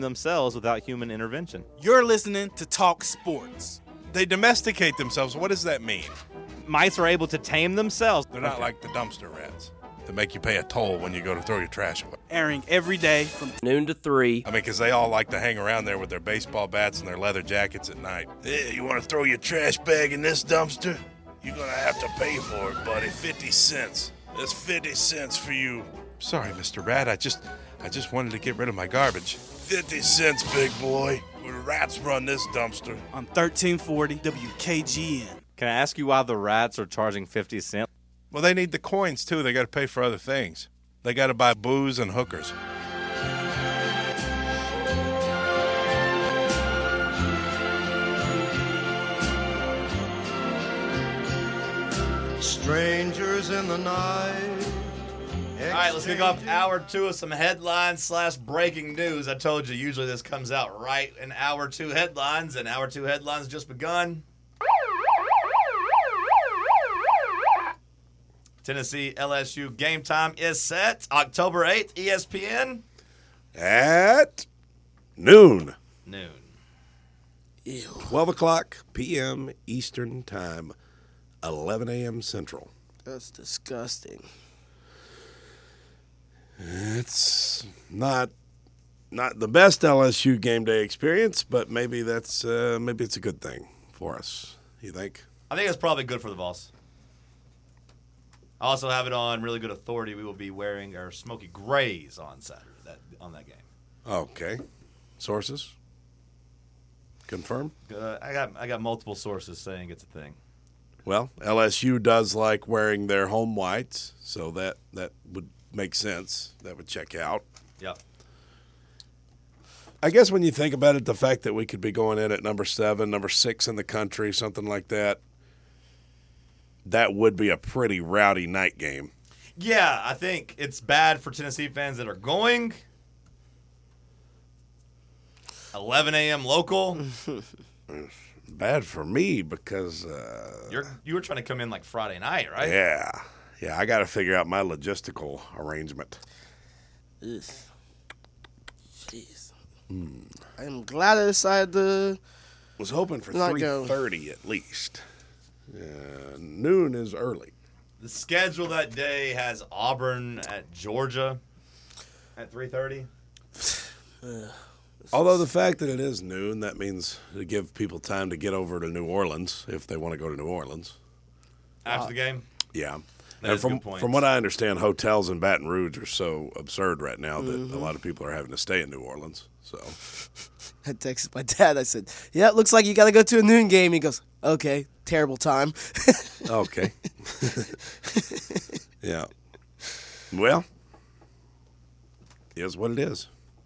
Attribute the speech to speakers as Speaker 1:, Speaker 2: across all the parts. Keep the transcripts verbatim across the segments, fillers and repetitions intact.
Speaker 1: themselves without human intervention.
Speaker 2: You're listening to Talk Sports.
Speaker 3: They domesticate themselves. What does that mean?
Speaker 1: Mice are able to tame themselves.
Speaker 3: They're not
Speaker 1: Okay.
Speaker 3: like the dumpster rats that make you pay a toll when you go to throw your trash away.
Speaker 2: Airing every day from
Speaker 4: noon to three.
Speaker 3: I mean, because they all like to hang around there with their baseball bats and their leather jackets at night. Yeah, you want to throw your trash bag in this dumpster? You're going to have to pay for it, buddy. fifty cents. That's fifty cents for you. Sorry, Mister Rat. I just I just wanted to get rid of my garbage. fifty cents, big boy. The rats run this dumpster.
Speaker 2: on thirteen forty W K G N.
Speaker 1: Can I ask you why the rats are charging fifty cents?
Speaker 3: Well, they need the coins, too. They got to pay for other things. They got to buy booze and hookers.
Speaker 5: Strangers in the night.
Speaker 6: All right, let's kick off hour two of some headlines slash breaking news. I told you, usually this comes out right in hour two headlines, and hour two headlines just begun. Tennessee L S U game time is set. October eighth, E S P N.
Speaker 7: At noon.
Speaker 6: Noon.
Speaker 7: twelve o'clock p.m. Eastern Time, eleven a.m. Central.
Speaker 4: That's disgusting.
Speaker 7: It's not not the best L S U game day experience, but maybe that's uh, maybe it's a good thing for us. You think?
Speaker 6: I think it's probably good for the Vols. I also have it on really good authority. We will be wearing our smoky grays on Saturday that on that game.
Speaker 7: Okay. Sources? Confirm?
Speaker 6: Uh, I got I got multiple sources saying it's a thing.
Speaker 7: Well, L S U does like wearing their home whites, so that, that would make sense. That would check out.
Speaker 6: Yep.
Speaker 7: I guess when you think about it, the fact that we could be going in at number seven, number six in the country, something like that, that would be a pretty rowdy night game.
Speaker 6: Yeah, I think it's bad for Tennessee fans that are going. eleven a.m. local.
Speaker 7: Bad for me because uh,
Speaker 6: You're you were trying to come in like Friday night, right?
Speaker 7: yeah, yeah, I got to figure out my logistical arrangement.
Speaker 4: Ugh. Jeez. I'm glad I decided to.
Speaker 7: Was hoping for
Speaker 4: Not
Speaker 7: three
Speaker 4: go.
Speaker 7: thirty at least. Uh, noon is early.
Speaker 6: The schedule that day has Auburn at Georgia at three thirty.
Speaker 7: Although the fact that it is noon, that means to give people time to get over to New Orleans if they want to go to New Orleans.
Speaker 6: After the game?
Speaker 7: Yeah.
Speaker 6: That
Speaker 7: and
Speaker 6: is a
Speaker 7: from
Speaker 6: good point.
Speaker 7: from what I understand, hotels in Baton Rouge are so absurd right now that a lot of people are having to stay in New Orleans. So
Speaker 4: I texted my dad. I said, "Yeah, it looks like you got to go to a noon game." He goes, "Okay, terrible time."
Speaker 7: okay. Yeah. Well, is what it is.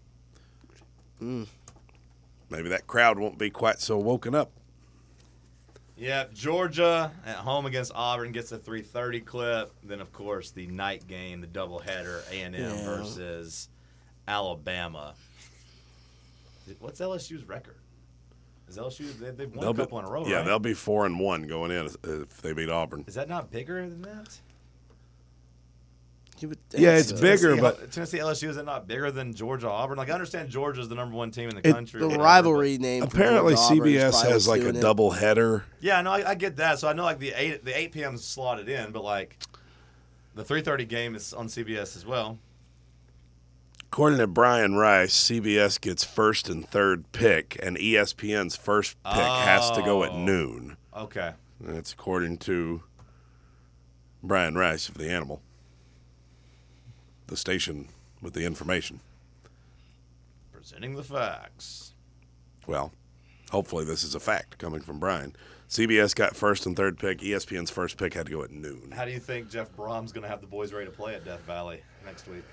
Speaker 7: Maybe that crowd won't be quite so woken up.
Speaker 6: Yeah, Georgia at home against Auburn gets a three thirty clip. Then, of course, the night game, the doubleheader, A and M
Speaker 4: Yeah.
Speaker 6: versus Alabama. What's L S U's record? Is L S U, they, they've won
Speaker 7: They'll
Speaker 6: a
Speaker 7: be-
Speaker 6: couple in a row,
Speaker 7: Yeah,
Speaker 6: right?
Speaker 7: they'll be four and one going in if they beat Auburn.
Speaker 6: Is that not bigger than that?
Speaker 4: You would
Speaker 7: Yeah,
Speaker 4: think
Speaker 7: it's
Speaker 4: so.
Speaker 7: bigger,
Speaker 6: Tennessee,
Speaker 7: but
Speaker 6: Tennessee L S U, is that not bigger than Georgia Auburn? Like, I understand Georgia's the number one team in the
Speaker 7: It-
Speaker 6: country.
Speaker 4: The
Speaker 6: whatever,
Speaker 4: rivalry name. from
Speaker 7: apparently
Speaker 4: Georgia Auburn is
Speaker 7: C B S
Speaker 4: probably
Speaker 7: has
Speaker 4: what's
Speaker 7: like a
Speaker 4: doing it.
Speaker 7: double header.
Speaker 6: but- Yeah, no, I, I get that. So I know like the eight the eight p.m. is slotted in, but like the three thirty game is on C B S as well.
Speaker 7: According to Brian Rice, C B S gets first and third pick, and E S P N's first pick has to go at
Speaker 6: Oh.
Speaker 7: noon.
Speaker 6: Okay.
Speaker 7: And that's according to Brian Rice of The Animal, the station with the information.
Speaker 6: Presenting the facts.
Speaker 7: Well, hopefully this is a fact coming from Brian. C B S got first and third pick. E S P N's first pick had to go at noon.
Speaker 6: How do you think Jeff Brom's going to have the boys ready to play at Death Valley next week?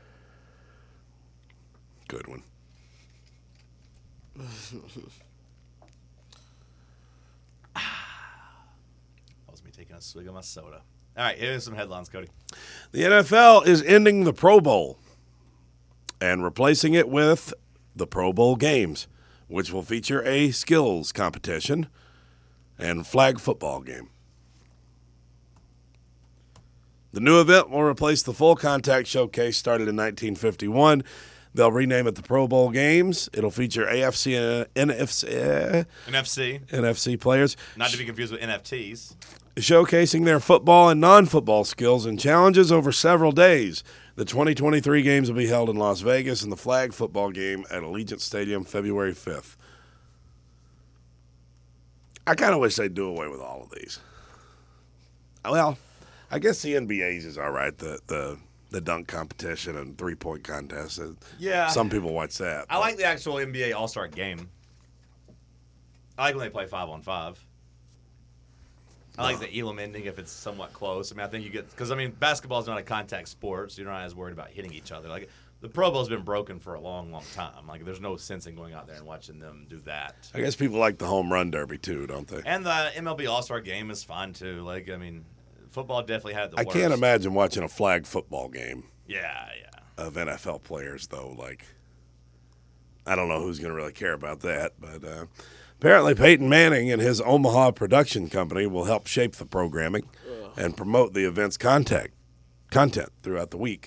Speaker 7: Good one.
Speaker 6: That was me taking a swig of my soda. All right, here's some headlines, Cody.
Speaker 7: The N F L is ending the Pro Bowl and replacing it with the Pro Bowl games, which will feature a skills competition and flag football game. The new event will replace the full contact showcase started in nineteen fifty-one. They'll rename it the Pro Bowl Games. It'll feature A F C and N F C, uh,
Speaker 6: N F C.
Speaker 7: N F C players,
Speaker 6: Not to be confused with N F Ts.
Speaker 7: showcasing their football and non-football skills and challenges over several days. The twenty twenty-three games will be held in Las Vegas and the flag football game at Allegiant Stadium February fifth. I kind of wish they'd do away with all of these. Well, I guess the N B A's is all right. The the the dunk competition and three-point contest.
Speaker 6: Yeah.
Speaker 7: Some people watch that.
Speaker 6: I like the actual N B A All-Star game. I like when they play five on five. I like the Elam ending if it's somewhat close. I mean, I think you get – because, I mean, basketball is not a contact sport, so you're not as worried about hitting each other. Like, the Pro Bowl's been broken for a long, long time. Like, there's no sense in going out there and watching them do that.
Speaker 7: I guess people like the home run derby too, don't they?
Speaker 6: And the M L B All-Star game is fun, too. Like, I mean, football definitely had the
Speaker 7: I
Speaker 6: worst.
Speaker 7: can't imagine watching a flag football game
Speaker 6: Yeah, yeah.
Speaker 7: of N F L players, though. Like, I don't know who's going to really care about that, but uh, apparently Peyton Manning and his Omaha production company will help shape the programming Ugh. and promote the event's content content throughout the week.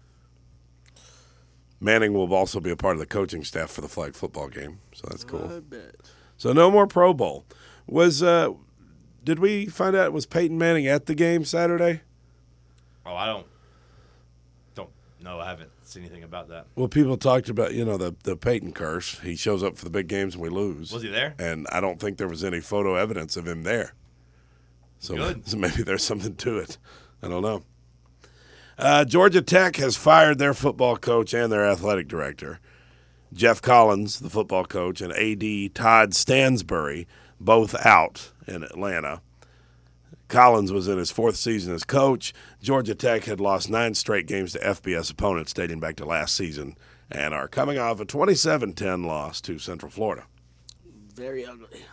Speaker 7: Manning will also be a part of the coaching staff for the flag football game, so that's cool.
Speaker 4: I bet.
Speaker 7: So no more Pro Bowl. Was uh, did we find out was Peyton Manning at the game Saturday?
Speaker 6: Oh, I don't don't know. I haven't seen anything about that.
Speaker 7: Well, people talked about, you know, the, the Peyton curse. He shows up for the big games and we lose.
Speaker 6: Was he there?
Speaker 7: And I don't think there was any photo evidence of him there. So,
Speaker 6: Good.
Speaker 7: so maybe there's something to it. I don't know. Uh, Georgia Tech has fired their football coach and their athletic director. Jeff Collins, the football coach, and A D Todd Stansbury, both out in Atlanta. Collins was in his fourth season as coach. Georgia Tech had lost nine straight games to F B S opponents dating back to last season and are coming off a twenty-seven ten loss to Central Florida.
Speaker 4: Very ugly.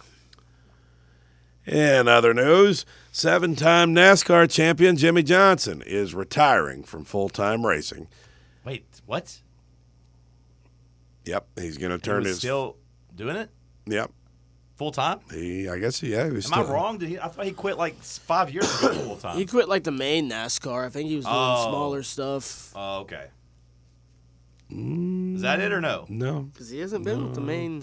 Speaker 7: In other news, seven-time NASCAR champion Jimmy Johnson is retiring from full-time racing.
Speaker 6: Wait, what?
Speaker 7: Yep, he's going to
Speaker 6: He
Speaker 7: turn
Speaker 6: was
Speaker 7: his
Speaker 6: still doing it
Speaker 7: Yep.
Speaker 6: full time?
Speaker 7: He, I guess, yeah. He was
Speaker 6: Am I
Speaker 7: still,
Speaker 6: wrong? Did he, I thought he quit like five years ago full time.
Speaker 4: He quit like the main NASCAR. I think he was doing
Speaker 6: Oh.
Speaker 4: smaller stuff.
Speaker 6: Oh, okay. Is that it or no?
Speaker 7: No.
Speaker 4: Because he hasn't been with the main.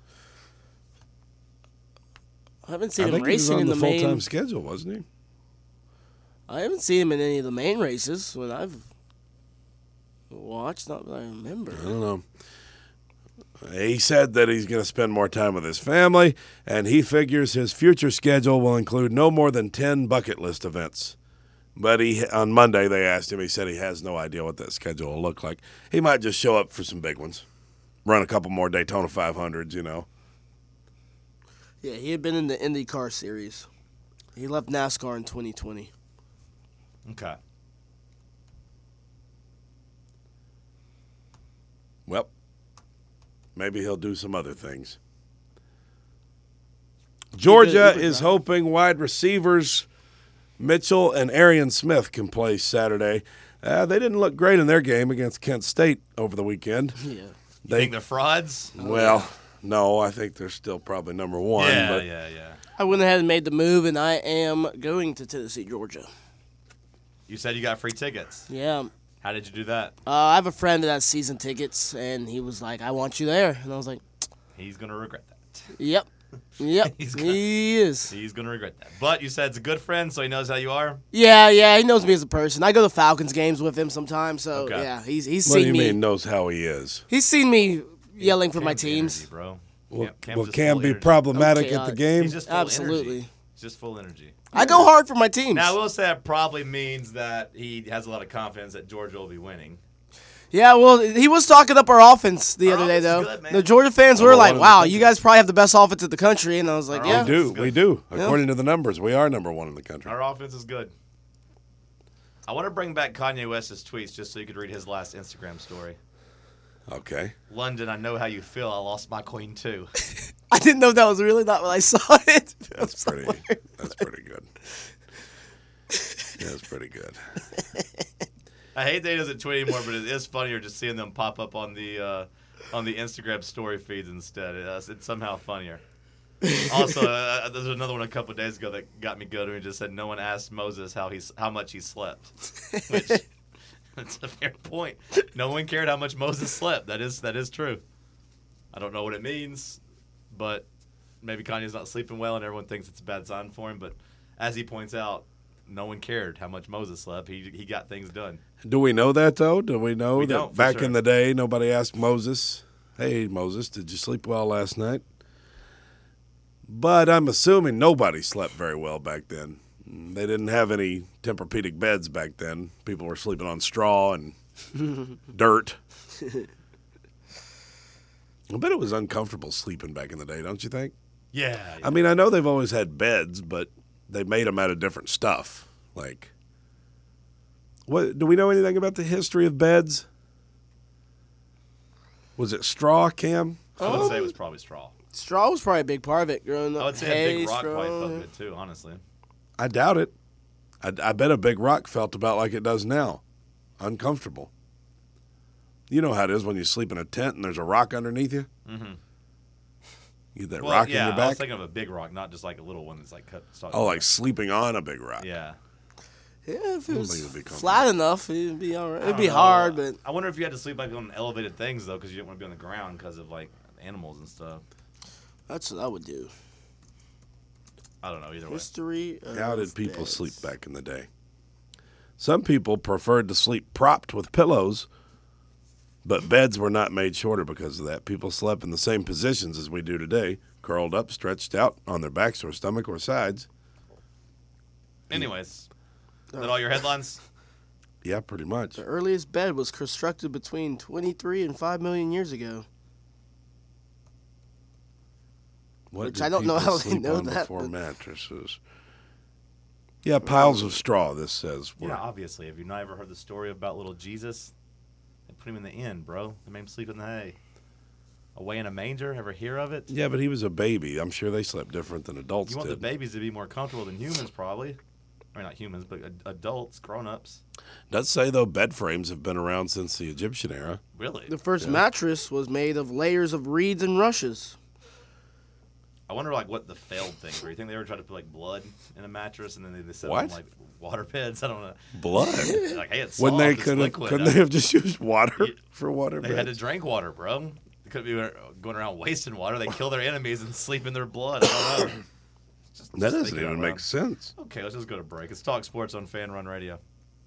Speaker 4: I haven't seen
Speaker 7: I
Speaker 4: him
Speaker 7: think he was
Speaker 4: racing
Speaker 7: on
Speaker 4: in
Speaker 7: the
Speaker 4: the
Speaker 7: full-time
Speaker 4: main.
Speaker 7: schedule, wasn't he?
Speaker 4: I haven't seen him in any of the main races when I've watched. Not that I remember.
Speaker 7: I don't know. He said that he's going to spend more time with his family, and he figures his future schedule will include no more than ten bucket list events. But he on Monday they asked him, he said he has no idea what that schedule will look like. He might just show up for some big ones, run a couple more Daytona five hundreds, you know.
Speaker 4: Yeah, he had been in the IndyCar series. He left NASCAR in twenty twenty.
Speaker 6: Okay.
Speaker 7: Well, maybe he'll do some other things. Georgia
Speaker 4: He did- he
Speaker 7: is
Speaker 4: did.
Speaker 7: hoping wide receivers Mitchell and Arian Smith can play Saturday. Uh, they didn't look great in their game against Kent State over the weekend.
Speaker 4: Yeah.
Speaker 6: You
Speaker 7: They
Speaker 6: think they're frauds?
Speaker 7: well, no, I think they're still probably number one.
Speaker 6: yeah,
Speaker 7: but
Speaker 6: yeah, yeah.
Speaker 4: I went ahead and made the move, and I am going to Tennessee, Georgia.
Speaker 6: You said you got free tickets.
Speaker 4: Yeah.
Speaker 6: How did you do that?
Speaker 4: Uh, I have a friend that has season tickets, and he was like, I want you there. And I was like,
Speaker 6: He's gonna regret that.
Speaker 4: yep. Yep.
Speaker 6: He's got-
Speaker 4: he is.
Speaker 6: He's gonna regret that. But you said it's a good friend, so he knows how you are.
Speaker 4: Yeah, yeah, he knows me as a person. I go to Falcons games with him sometimes, so
Speaker 6: Okay.
Speaker 4: yeah, he's he's
Speaker 7: what do
Speaker 4: seen
Speaker 7: you
Speaker 4: me.
Speaker 7: mean knows how he is?
Speaker 4: He's seen me yelling for my
Speaker 6: Cam's
Speaker 4: teams.
Speaker 6: energy, bro.
Speaker 7: Well,
Speaker 6: Cam- Cam's
Speaker 7: well
Speaker 6: just
Speaker 7: can
Speaker 6: full
Speaker 7: be
Speaker 6: energy.
Speaker 7: problematic
Speaker 4: Okay,
Speaker 7: at the
Speaker 4: uh,
Speaker 7: game.
Speaker 6: He's just full
Speaker 4: Absolutely.
Speaker 6: energy. He's just full energy.
Speaker 4: I go hard for my teams.
Speaker 6: Now, I will say that probably means that he has a lot of confidence that Georgia will be winning.
Speaker 4: Yeah, well, he was talking up our offense the
Speaker 6: Our
Speaker 4: other day,
Speaker 6: offense is
Speaker 4: though.
Speaker 6: good, man.
Speaker 4: The Georgia fans
Speaker 7: Number
Speaker 4: were
Speaker 7: one
Speaker 4: like,
Speaker 7: in the
Speaker 4: wow,
Speaker 7: country.
Speaker 4: you guys probably have the best offense in the country. And I was like,
Speaker 6: Our
Speaker 4: yeah.
Speaker 7: we do,
Speaker 6: good.
Speaker 7: we do.
Speaker 4: Yeah.
Speaker 7: According to the numbers, we are number one in the country.
Speaker 6: Our offense is good. I want to bring back Kanye West's tweets just so you could read his last Instagram story.
Speaker 7: Okay.
Speaker 6: London, I know how you feel. I lost my queen too.
Speaker 4: I didn't know that was really not what I saw it.
Speaker 7: That's pretty. That's pretty good. That's pretty good.
Speaker 6: I hate that he doesn't tweet anymore, but it is funnier just seeing them pop up on the uh, on the Instagram story feeds instead. It, uh, it's somehow funnier. Also, uh, there's another one a couple of days ago that got me good. And he just said no one asked Moses how he how much he slept, which That's a fair point. No one cared how much Moses slept. That is that is true. I don't know what it means, but maybe Kanye's not sleeping well and everyone thinks it's a bad sign for him. But as he points out, no one cared how much Moses slept. He he got things done.
Speaker 7: Do we know that, though? Do we know
Speaker 6: We
Speaker 7: that
Speaker 6: don't, for
Speaker 7: back
Speaker 6: sure.
Speaker 7: in the day, nobody asked Moses, hey, Moses, did you sleep well last night? But I'm assuming nobody slept very well back then. They didn't have any Tempur-Pedic beds back then. People were sleeping on straw and dirt. I bet it was uncomfortable sleeping back in the day, don't you think?
Speaker 6: Yeah.
Speaker 7: I mean, I know they've always had beds, but they made them out of different stuff. Like, what do we know anything about the history of beds? Was it straw, Cam?
Speaker 6: I would say it was probably straw.
Speaker 4: Straw was probably a big part of it growing up.
Speaker 6: I would say
Speaker 4: Hay,
Speaker 6: a big rock
Speaker 4: straw.
Speaker 6: probably felt good too, honestly.
Speaker 7: I doubt it. I, I bet a big rock felt about like it does now. Uncomfortable. You know how it is when you sleep in a tent and there's a rock underneath you? Mm-hmm. You get that
Speaker 6: Well,
Speaker 7: rock
Speaker 6: yeah,
Speaker 7: in your
Speaker 6: I was
Speaker 7: back?
Speaker 6: thinking of a big rock, not just like a little one that's like cut.
Speaker 7: Oh, like sleeping on a big rock.
Speaker 6: Yeah.
Speaker 4: Yeah, if it
Speaker 7: don't
Speaker 4: was
Speaker 7: think it would be comfortable.
Speaker 4: flat enough, it'd be all right.
Speaker 6: I
Speaker 4: It'd
Speaker 6: don't
Speaker 4: be
Speaker 6: know.
Speaker 4: hard, but
Speaker 6: I wonder if you had to sleep like on elevated things though, because you didn't want to be on the ground because of like animals and stuff.
Speaker 4: that's what I would do.
Speaker 6: I don't know either way.
Speaker 4: History. Of
Speaker 7: How did people
Speaker 4: beds.
Speaker 7: sleep back in the day? Some people preferred to sleep propped with pillows, but beds were not made shorter because of that. People slept in the same positions as we do today, curled up, stretched out on their backs or stomach or sides.
Speaker 6: Anyways, is that all your headlines?
Speaker 7: Yeah, pretty much.
Speaker 4: The earliest bed was constructed between twenty-three and five million years ago.
Speaker 7: What
Speaker 4: Which
Speaker 7: did
Speaker 4: I don't know
Speaker 7: people
Speaker 4: how they
Speaker 7: sleep
Speaker 4: know
Speaker 7: on
Speaker 4: that,
Speaker 7: before
Speaker 4: but-
Speaker 7: mattresses? Yeah, piles of straw, this says. were-
Speaker 6: Yeah, obviously. Have you not ever heard the story about little Jesus? They put him in the inn, bro. They made him sleep in the hay. Away in a manger? Ever hear of it?
Speaker 7: Yeah, but he was a baby. I'm sure they slept different than adults
Speaker 6: You want the
Speaker 7: did.
Speaker 6: babies to be more comfortable than humans, probably. I mean, not humans, but ad- adults, grown-ups.
Speaker 7: Does say, though, bed frames have been around since the Egyptian era.
Speaker 6: Really?
Speaker 4: The first mattress was made of layers of reeds and rushes.
Speaker 6: I wonder, like, what the failed things were. You think they ever tried to put, like, blood in a mattress and then they, they set
Speaker 7: What?
Speaker 6: them, like, water beds? I don't know.
Speaker 7: Blood.
Speaker 6: Like, hey, it's
Speaker 7: When
Speaker 6: soft,
Speaker 7: they
Speaker 6: it's
Speaker 7: could have,
Speaker 6: liquid.
Speaker 7: couldn't
Speaker 6: Uh,
Speaker 7: they have just used water
Speaker 6: Yeah.
Speaker 7: for water
Speaker 6: They had to
Speaker 7: beds?
Speaker 6: drink water, bro. They couldn't be going around wasting water. They kill their enemies and sleep in their blood. I don't know. Just-
Speaker 7: That
Speaker 6: just
Speaker 7: doesn't
Speaker 6: thinking
Speaker 7: even
Speaker 6: out
Speaker 7: make
Speaker 6: loud.
Speaker 7: sense.
Speaker 6: Okay, let's just go to break. It's Talk Sports on Fan Run Radio.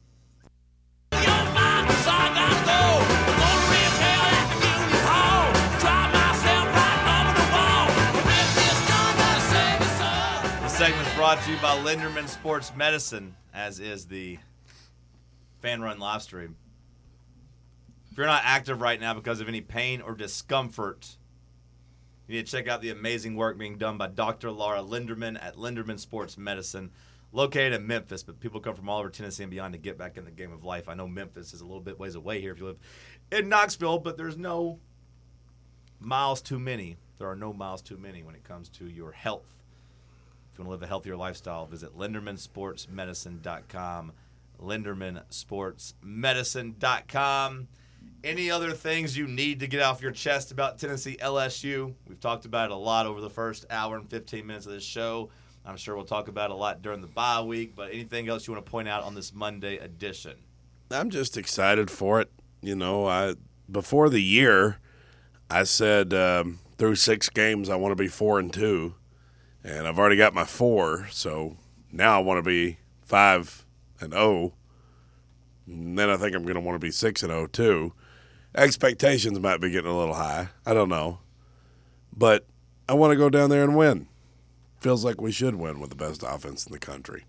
Speaker 6: The segment's brought to you by Linderman Sports Medicine, as is the Fan Run live stream. If you're not active right now because of any pain or discomfort, you need to check out the amazing work being done by Doctor Laura Linderman at Linderman Sports Medicine, located in Memphis, but people come from all over Tennessee and beyond to get back in the game of life. I know Memphis is a little bit ways away here if you live in Knoxville, but there's no miles too many. There are no miles too many when it comes to your health. If you want to live a healthier lifestyle, visit Linderman Sports Medicine dot com. Linderman Sports Medicine dot com. Any other things you need to get off your chest about Tennessee L S U? We've talked about it a lot over the first hour and fifteen minutes of this show. I'm sure we'll talk about it a lot during the bye week, but anything else you want to point out on this Monday edition?
Speaker 7: I'm just excited for it. You know, I before the year, I said um, through six games I want to be four and two, and I've already got my four. So now I want to be five and zero, and then I think I'm going to want to be six and zero too. Expectations might be getting a little high. I don't know, but I want to go down there and win. Feels like we should win with the best offense in the country.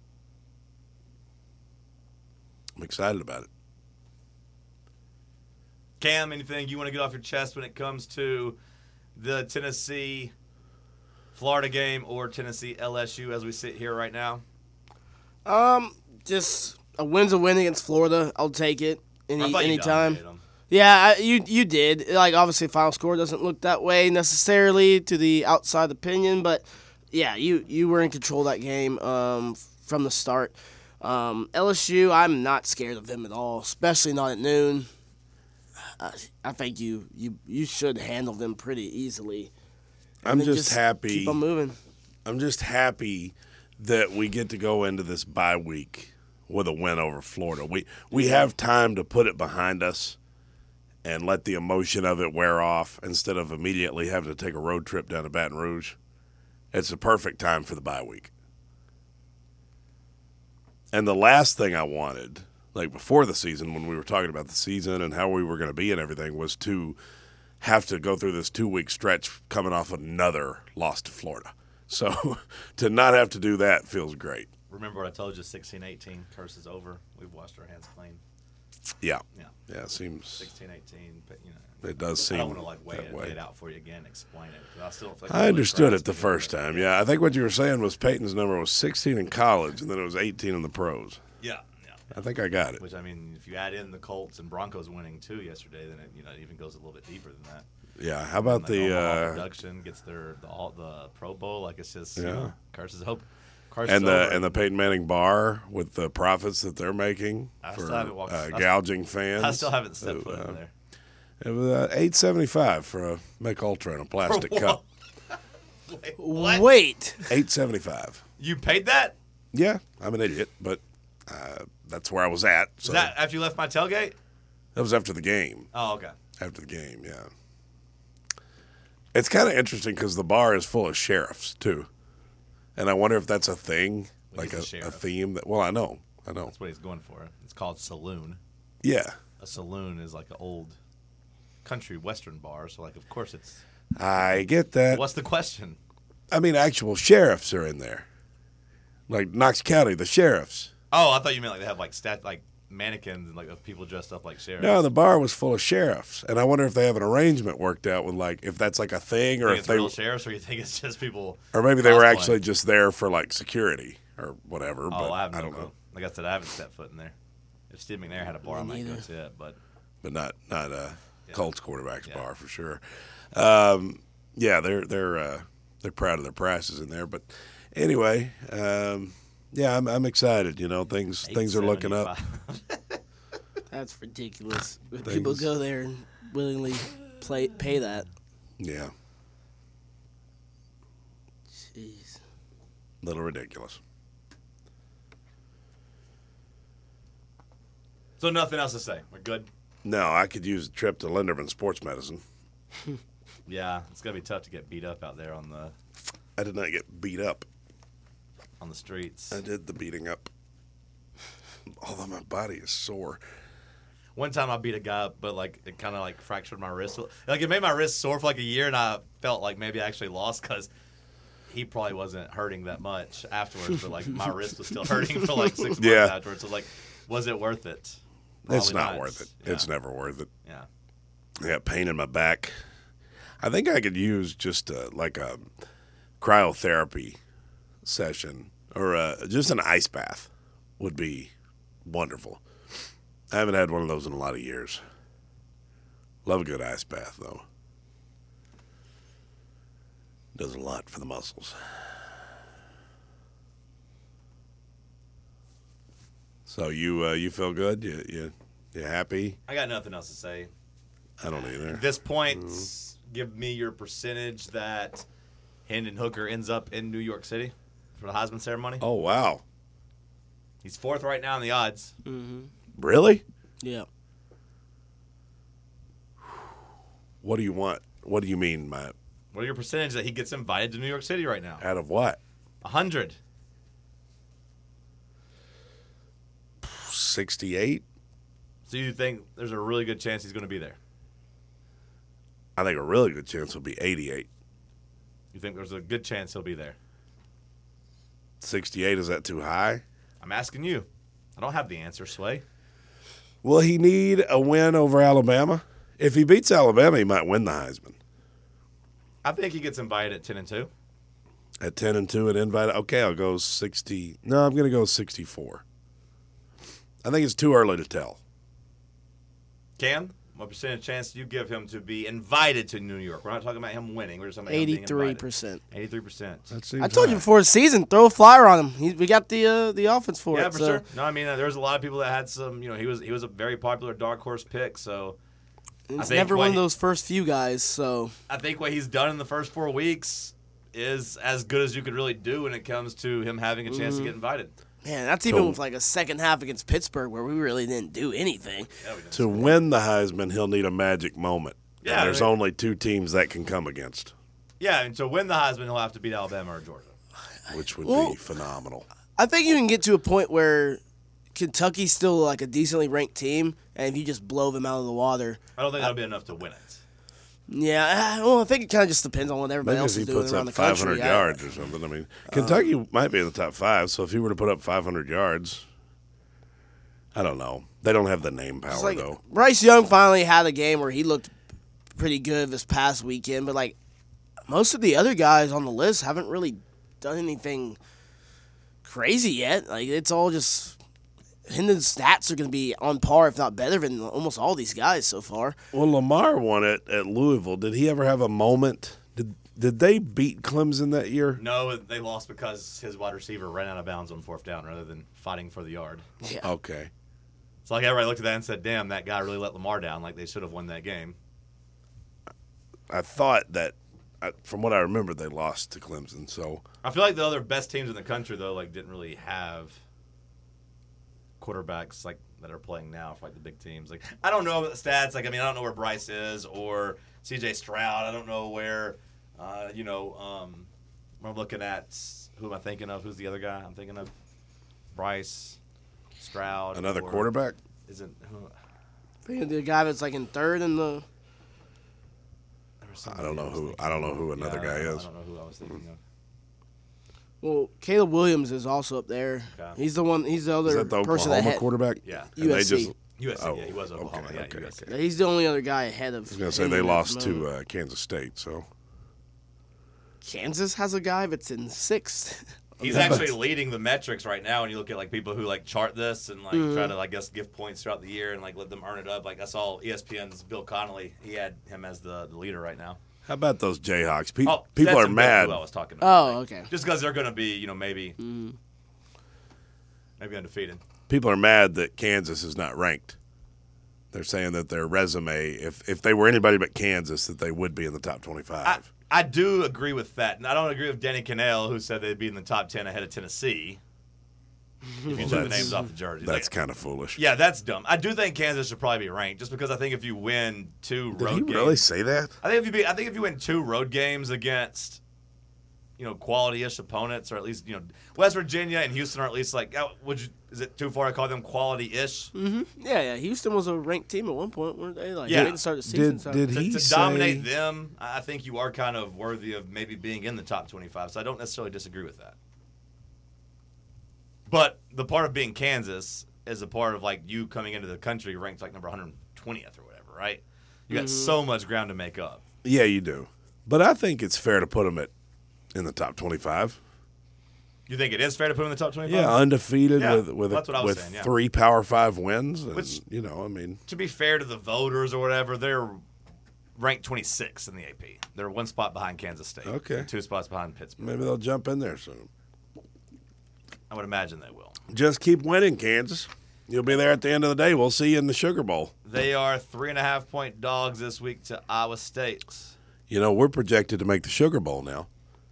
Speaker 7: I'm excited about it.
Speaker 6: Cam, anything you want to get off your chest when it comes to the Tennessee Florida game or Tennessee L S U as we sit here right now?
Speaker 4: Um, just a win's a win against Florida. I'll take it
Speaker 6: I
Speaker 4: any
Speaker 6: thought you
Speaker 4: anytime.
Speaker 6: dominated 'em.
Speaker 4: Yeah, I, you you did. Like obviously, final score doesn't look that way necessarily to the outside opinion, but yeah, you you were in control of that game um, from the start. Um, L S U, I'm not scared of them at all, especially not at noon. I, I think you, you you should handle them pretty easily. And
Speaker 7: I'm
Speaker 4: then
Speaker 7: just happy.
Speaker 4: Keep on moving.
Speaker 7: I'm just happy that we get to go into this bye week with a win over Florida. We we have time to put it behind us and let the emotion of it wear off instead of immediately having to take a road trip down to Baton Rouge. It's the perfect time for the bye week. And the last thing I wanted, like before the season, when we were talking about the season and how we were going to be and everything, was to have to go through this two-week stretch coming off another loss to Florida. So to not have to do that feels great.
Speaker 6: Remember what I told you, sixteen eighteen, curse is over. We've washed our hands clean.
Speaker 7: Yeah.
Speaker 6: Yeah.
Speaker 7: Yeah, it seems
Speaker 6: sixteen eighteen, but, you know.
Speaker 7: it does seem
Speaker 6: I don't want to, like, weigh
Speaker 7: that
Speaker 6: it,
Speaker 7: way.
Speaker 6: lay it out for you again, explain it. 'Cause I still don't think
Speaker 7: I understood it the first time. Yeah, I think what you were saying was Peyton's number was sixteen in college, and then it was eighteen in the pros.
Speaker 6: Yeah, yeah.
Speaker 7: I think I got it.
Speaker 6: Which, I mean, if you add in the Colts and Broncos winning, too, yesterday, then it, you know, it even goes a little bit deeper than that.
Speaker 7: Yeah, how about
Speaker 6: Like
Speaker 7: the
Speaker 6: Omaha
Speaker 7: uh,
Speaker 6: production gets their the, all, the Pro Bowl? Like, it's just, you
Speaker 7: Yeah.
Speaker 6: know, curses hope. Curse
Speaker 7: and
Speaker 6: is
Speaker 7: the
Speaker 6: over.
Speaker 7: and the Peyton Manning bar with the profits that they're making
Speaker 6: I
Speaker 7: for
Speaker 6: still haven't walked-
Speaker 7: uh,
Speaker 6: I-
Speaker 7: gouging fans?
Speaker 6: I still haven't stepped
Speaker 7: It,
Speaker 6: foot
Speaker 7: uh,
Speaker 6: in there.
Speaker 7: It was uh, eight seventy five for a Mick Ultra in a plastic
Speaker 6: For
Speaker 7: cup.
Speaker 6: Wait, what?
Speaker 4: Wait.
Speaker 7: Eight seventy five.
Speaker 6: You paid that?
Speaker 7: Yeah, I'm an idiot, but uh, that's where I was at.
Speaker 6: Was
Speaker 7: So
Speaker 6: that after you left my tailgate?
Speaker 7: that was after the game.
Speaker 6: Oh, okay.
Speaker 7: After the game, yeah. It's kind of interesting because the bar is full of sheriffs too, and I wonder if that's a thing,
Speaker 6: Well,
Speaker 7: like
Speaker 6: he's a
Speaker 7: a, a
Speaker 6: sheriff.
Speaker 7: theme that. Well, I know, I know.
Speaker 6: That's what he's going for. It's called saloon.
Speaker 7: Yeah,
Speaker 6: A saloon is like an old country western bar, so like of course it's.
Speaker 7: I get that.
Speaker 6: What's the question?
Speaker 7: I mean, actual sheriffs are in there, like Knox County, the sheriffs.
Speaker 6: Oh, I thought you meant like they have like stat like mannequins and like of people dressed up like sheriffs.
Speaker 7: No, the bar was full of sheriffs, and I wonder if they have an arrangement worked out with like if that's like a thing,
Speaker 6: You
Speaker 7: or
Speaker 6: think
Speaker 7: if
Speaker 6: it's
Speaker 7: they,
Speaker 6: real sheriffs, or you think it's just people?
Speaker 7: or maybe they were
Speaker 6: cosplaying?
Speaker 7: actually just there for like security or whatever.
Speaker 6: Oh,
Speaker 7: but
Speaker 6: I have no
Speaker 7: don't
Speaker 6: clue.
Speaker 7: know.
Speaker 6: Like I said, I haven't stepped foot in there. If Steve McNair had a bar, I might go
Speaker 4: neither.
Speaker 6: to it, but
Speaker 7: But not not a Colts quarterback's
Speaker 6: Yeah.
Speaker 7: bar for sure. Um, yeah, they're they're uh, they're proud of their prices in there. But anyway, um, yeah, I'm I'm excited. You know, things things are looking up.
Speaker 6: eight seventy-five.
Speaker 4: That's ridiculous. If people go there and willingly play, pay that.
Speaker 7: Yeah,
Speaker 4: Jeez.
Speaker 7: little ridiculous.
Speaker 6: So nothing else to say. We're good.
Speaker 7: No, I could use a trip to Linderman Sports Medicine.
Speaker 6: Yeah, it's gonna be tough to get beat up out there on the
Speaker 7: I did not get beat up.
Speaker 6: on the streets.
Speaker 7: I did the beating up. Although my body is sore.
Speaker 6: One time I beat a guy up, but like it kind of like fractured my wrist. Like it made my wrist sore for like a year, and I felt like maybe I actually lost because he probably wasn't hurting that much afterwards, but like my wrist was still hurting for like six months
Speaker 7: Yeah.
Speaker 6: afterwards. So like, was it worth it?
Speaker 7: It's
Speaker 6: Probably
Speaker 7: not worth it.
Speaker 6: Yeah.
Speaker 7: It's never worth it.
Speaker 6: Yeah.
Speaker 7: I got pain in my back. I think I could use just a, like a cryotherapy session or a, just an ice bath would be wonderful. I haven't had one of those in a lot of years. Love a good ice bath, though. Does a lot for the muscles. So you uh, you feel good? You you you happy?
Speaker 6: I got nothing else to say.
Speaker 7: I don't either.
Speaker 6: At this point, give me your percentage that Hendon Hooker ends up in New York City for the Heisman ceremony.
Speaker 7: Oh wow,
Speaker 6: He's fourth right now in the odds.
Speaker 7: really?
Speaker 4: Yeah.
Speaker 7: What do you want? What do you mean, Matt?
Speaker 6: What are your percentage that he gets invited to New York City right now?
Speaker 7: Out of what?
Speaker 6: A hundred.
Speaker 7: sixty-eight?
Speaker 6: So you think there's a really good chance he's going to be there?
Speaker 7: I think a really good chance will be eighty-eight.
Speaker 6: You think there's a good chance he'll be there?
Speaker 7: sixty-eight, is that too high?
Speaker 6: I'm asking you. I don't have the answer, Sway.
Speaker 7: Will he need a win over Alabama? If he beats Alabama, he might win the Heisman.
Speaker 6: I think he gets invited at ten and two.
Speaker 7: At ten and two and invited, okay, I'll go sixty. No, I'm going to go sixty-four. I think it's too early to tell.
Speaker 6: Cam, what percentage chance do you give him to be invited to New York? We're not talking about him winning. We're just talking about him being
Speaker 4: Eighty-three
Speaker 6: invited.
Speaker 4: percent.
Speaker 6: eighty-three percent.
Speaker 7: That seems
Speaker 4: I told you
Speaker 7: high.
Speaker 4: before the season, throw a flyer on him. He, we got the uh, the offense for
Speaker 6: Yeah,
Speaker 4: it.
Speaker 6: for
Speaker 4: so.
Speaker 6: sure. No, I mean, uh, there was a lot of people that had some, you know, he was he was a very popular dark horse pick, so
Speaker 4: It's
Speaker 6: think
Speaker 4: never
Speaker 6: what
Speaker 4: one of
Speaker 6: he-
Speaker 4: those first few guys. So
Speaker 6: I think what he's done in the first four weeks is as good as you could really do when it comes to him having a chance to get invited.
Speaker 4: Man, that's even
Speaker 7: So-
Speaker 4: with like a second half against Pittsburgh where we really didn't do anything.
Speaker 7: To win the Heisman, he'll need a magic moment.
Speaker 6: Yeah,
Speaker 7: and there's
Speaker 6: right.
Speaker 7: only two teams that can come against,
Speaker 6: Yeah, and to win the Heisman, he'll have to beat Alabama or Georgia.
Speaker 7: which would
Speaker 4: Well-
Speaker 7: be phenomenal.
Speaker 4: I think you can get to a point where Kentucky's still like a decently ranked team, and if you just blow them out of the water,
Speaker 6: I don't think that'll be enough to win it.
Speaker 4: yeah. Well, I think it kind of just depends on what everybody
Speaker 7: Maybe
Speaker 4: else
Speaker 7: if he
Speaker 4: is doing
Speaker 7: puts
Speaker 4: around
Speaker 7: up
Speaker 4: the country.
Speaker 7: five hundred
Speaker 4: I-
Speaker 7: yards or something. I mean, Kentucky might be in the top five, so if he were to put up five hundred yards, I don't know. They don't have the name power,
Speaker 4: It's like
Speaker 7: though.
Speaker 4: Bryce Young finally had a game where he looked pretty good this past weekend, but like most of the other guys on the list haven't really done anything crazy yet. Like it's all just Hendon's stats are going to be on par, if not better, than almost all these guys so far.
Speaker 7: Well, Lamar won it at Louisville. Did he ever have a moment? Did did they beat Clemson that year?
Speaker 6: No, they lost because his wide receiver ran out of bounds on fourth down rather than fighting for the yard.
Speaker 4: Yeah.
Speaker 7: Okay.
Speaker 6: It's like everybody looked at that and said, damn, that guy really let Lamar down. Like they should have won that game.
Speaker 7: I thought that, I- from what I remember, they lost to Clemson. So
Speaker 6: I feel like the other best teams in the country, though, like didn't really have quarterbacks like that are playing now for like the big teams. Like I don't know about the stats. Like I mean, I don't know where Bryce is or C J Stroud. I don't know where, uh, you know, um, I'm looking at who am I thinking of? Who's the other guy I'm thinking of? Bryce, Stroud.
Speaker 7: another
Speaker 6: or-
Speaker 7: quarterback.
Speaker 6: Isn't who?
Speaker 4: Thinking the guy that's like in third in the.
Speaker 6: there was
Speaker 7: I
Speaker 6: somebody
Speaker 7: don't know
Speaker 6: was
Speaker 7: who.
Speaker 6: thinking
Speaker 7: I don't know
Speaker 6: of.
Speaker 7: who another
Speaker 6: Yeah, I
Speaker 7: guy
Speaker 6: don't know-
Speaker 7: is.
Speaker 6: I don't know who I was thinking of.
Speaker 4: Well, Caleb Williams is also up there.
Speaker 6: Okay.
Speaker 4: He's the one. He's the other
Speaker 7: Is that the
Speaker 4: person
Speaker 7: Oklahoma
Speaker 4: that had,
Speaker 7: quarterback?
Speaker 6: Yeah.
Speaker 7: And they
Speaker 4: U S C.
Speaker 7: just-
Speaker 6: U S C,
Speaker 7: Oh,
Speaker 6: yeah, he was Oklahoma.
Speaker 7: okay,
Speaker 6: yeah,
Speaker 7: okay,
Speaker 6: U S C.
Speaker 7: okay.
Speaker 4: He's the only other guy ahead of.
Speaker 7: I was gonna say
Speaker 4: him
Speaker 7: they
Speaker 4: at the
Speaker 7: lost
Speaker 4: moment.
Speaker 7: to uh, Kansas State. So
Speaker 4: Kansas has a guy that's in sixth.
Speaker 6: He's actually leading the metrics right now, and you look at like people who like chart this and like
Speaker 4: Mm-hmm.
Speaker 6: try to, I guess, give points throughout the year and like let them earn it up. Like I saw E S P N's Bill Connolly; he had him as the, the leader right now.
Speaker 7: how about those Jayhawks? Pe-
Speaker 6: Oh,
Speaker 7: people
Speaker 6: that's
Speaker 7: are
Speaker 6: who
Speaker 7: mad.
Speaker 6: I was talking about.
Speaker 4: Oh, okay.
Speaker 6: Just because they're going to be, you know, maybe
Speaker 4: Mm-hmm.
Speaker 6: maybe undefeated.
Speaker 7: People are mad that Kansas is not ranked. They're saying that their resume, if if they were anybody but Kansas, that they would be in the top twenty-five.
Speaker 6: I, I do agree with that, and I don't agree with Denny Cannell, who said they'd be in the top ten ahead of Tennessee. If you took the
Speaker 7: that's-
Speaker 6: names off the jerseys,
Speaker 7: That's
Speaker 6: Like,
Speaker 7: kind of foolish.
Speaker 6: yeah, that's dumb. I do think Kansas should probably be ranked, just because I think if you win two
Speaker 7: Did
Speaker 6: road
Speaker 7: he
Speaker 6: games,
Speaker 7: really say that?
Speaker 6: I think if you be, I think if you win two road games against, you know, quality-ish opponents, or at least you know West Virginia and Houston are at least like, oh, would you? Is it too far to call them quality-ish?
Speaker 4: Yeah, yeah. Houston was a ranked team at one point, weren't they? Like,
Speaker 6: Yeah.
Speaker 4: they didn't start the season.
Speaker 7: Did
Speaker 4: so.
Speaker 7: did
Speaker 6: To,
Speaker 7: he
Speaker 6: to
Speaker 7: say?
Speaker 6: dominate them, I I think you are kind of worthy of maybe being in the top twenty-five. So I don't necessarily disagree with that. But the part of being Kansas is a part of like you coming into the country ranked like number one hundred twentieth or whatever, right? You got so much ground to make up.
Speaker 7: Yeah, you do. But I think it's fair to put them at in the top twenty-five.
Speaker 6: You think it is fair to put them in the top twenty-five?
Speaker 7: Yeah, undefeated
Speaker 6: Yeah,
Speaker 7: with with
Speaker 6: that's what I was
Speaker 7: with
Speaker 6: saying, yeah.
Speaker 7: three Power Five wins. And,
Speaker 6: Which-
Speaker 7: you know, I mean,
Speaker 6: To be fair to the voters or whatever, they're ranked twenty-six in the A P. They're one spot behind Kansas State.
Speaker 7: Okay.
Speaker 6: And two spots behind Pittsburgh.
Speaker 7: maybe they'll jump in there soon.
Speaker 6: I would imagine they will.
Speaker 7: Just keep winning, Kansas. You'll be there at the end of the day. We'll see you in the Sugar Bowl.
Speaker 6: They are three and a half point dogs this week to Iowa State.
Speaker 7: You know, we're projected to make the Sugar Bowl now.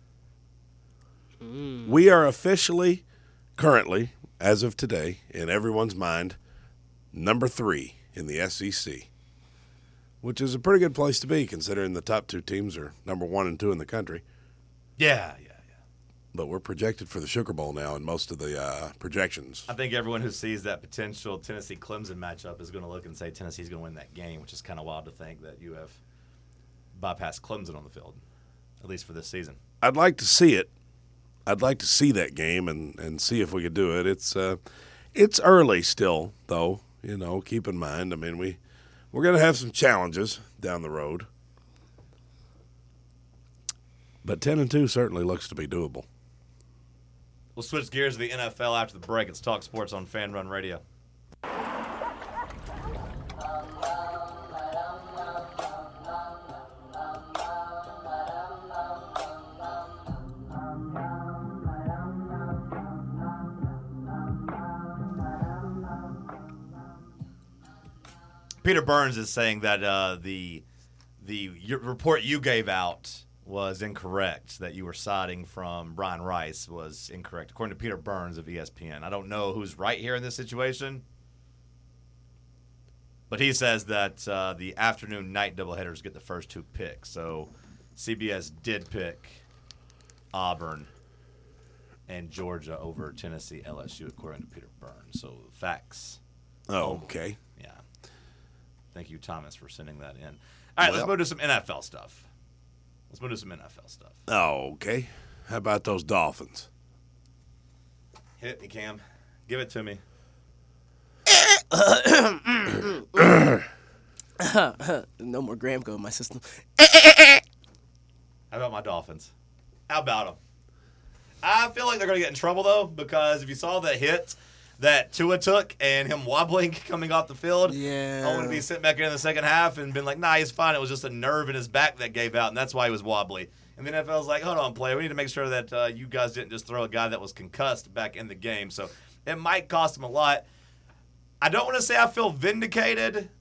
Speaker 7: We are officially, currently, as of today, in everyone's mind, number three in the S E C, which is a pretty good place to be considering the top two teams are number one and two in the country.
Speaker 6: Yeah, yeah, yeah.
Speaker 7: But we're projected for the Sugar Bowl now in most of the uh, projections.
Speaker 6: I think everyone who sees that potential Tennessee-Clemson matchup is going to look and say Tennessee's going to win that game, which is kind of wild to think that you have bypassed Clemson on the field, at least for this season.
Speaker 7: I'd like to see it. I'd like to see that game and, and see if we could do it. It's uh, it's early still, though. You know, keep in mind. I mean, we we're going to have some challenges down the road, but ten and two certainly looks to be doable.
Speaker 6: We'll switch gears to the N F L after the break. It's Talk Sports on Fan Run Radio. Peter Burns is saying that uh, the the your report you gave out was incorrect, that you were citing from Brian Rice was incorrect, according to Peter Burns of E S P N. I don't know who's right here in this situation, but he says that uh, the afternoon night doubleheaders get the first two picks. So C B S did pick Auburn and Georgia over Tennessee L S U, according to Peter Burns. So facts.
Speaker 7: Oh, okay.
Speaker 6: Yeah. Thank you, Thomas, for sending that in. All right, let's
Speaker 7: Well-
Speaker 6: move to some N F L stuff. Let's move to some N F L stuff.
Speaker 7: Oh, okay. How about those Dolphins?
Speaker 6: Hit me, Cam. Give it to me.
Speaker 4: No more Gramco in my system.
Speaker 6: How about my Dolphins? How about them? I feel like they're going to get in trouble, though, because if you saw the hit that Tua took and him wobbling coming off the field,
Speaker 4: Yeah.
Speaker 6: I would be sitting back in the second half and been like, nah, he's fine. It was just a nerve in his back that gave out, and that's why he was wobbly. And the N F L's like, hold on, player. We need to make sure that uh, you guys didn't just throw a guy that was concussed back in the game. So it might cost him a lot. I don't want to say I feel vindicated,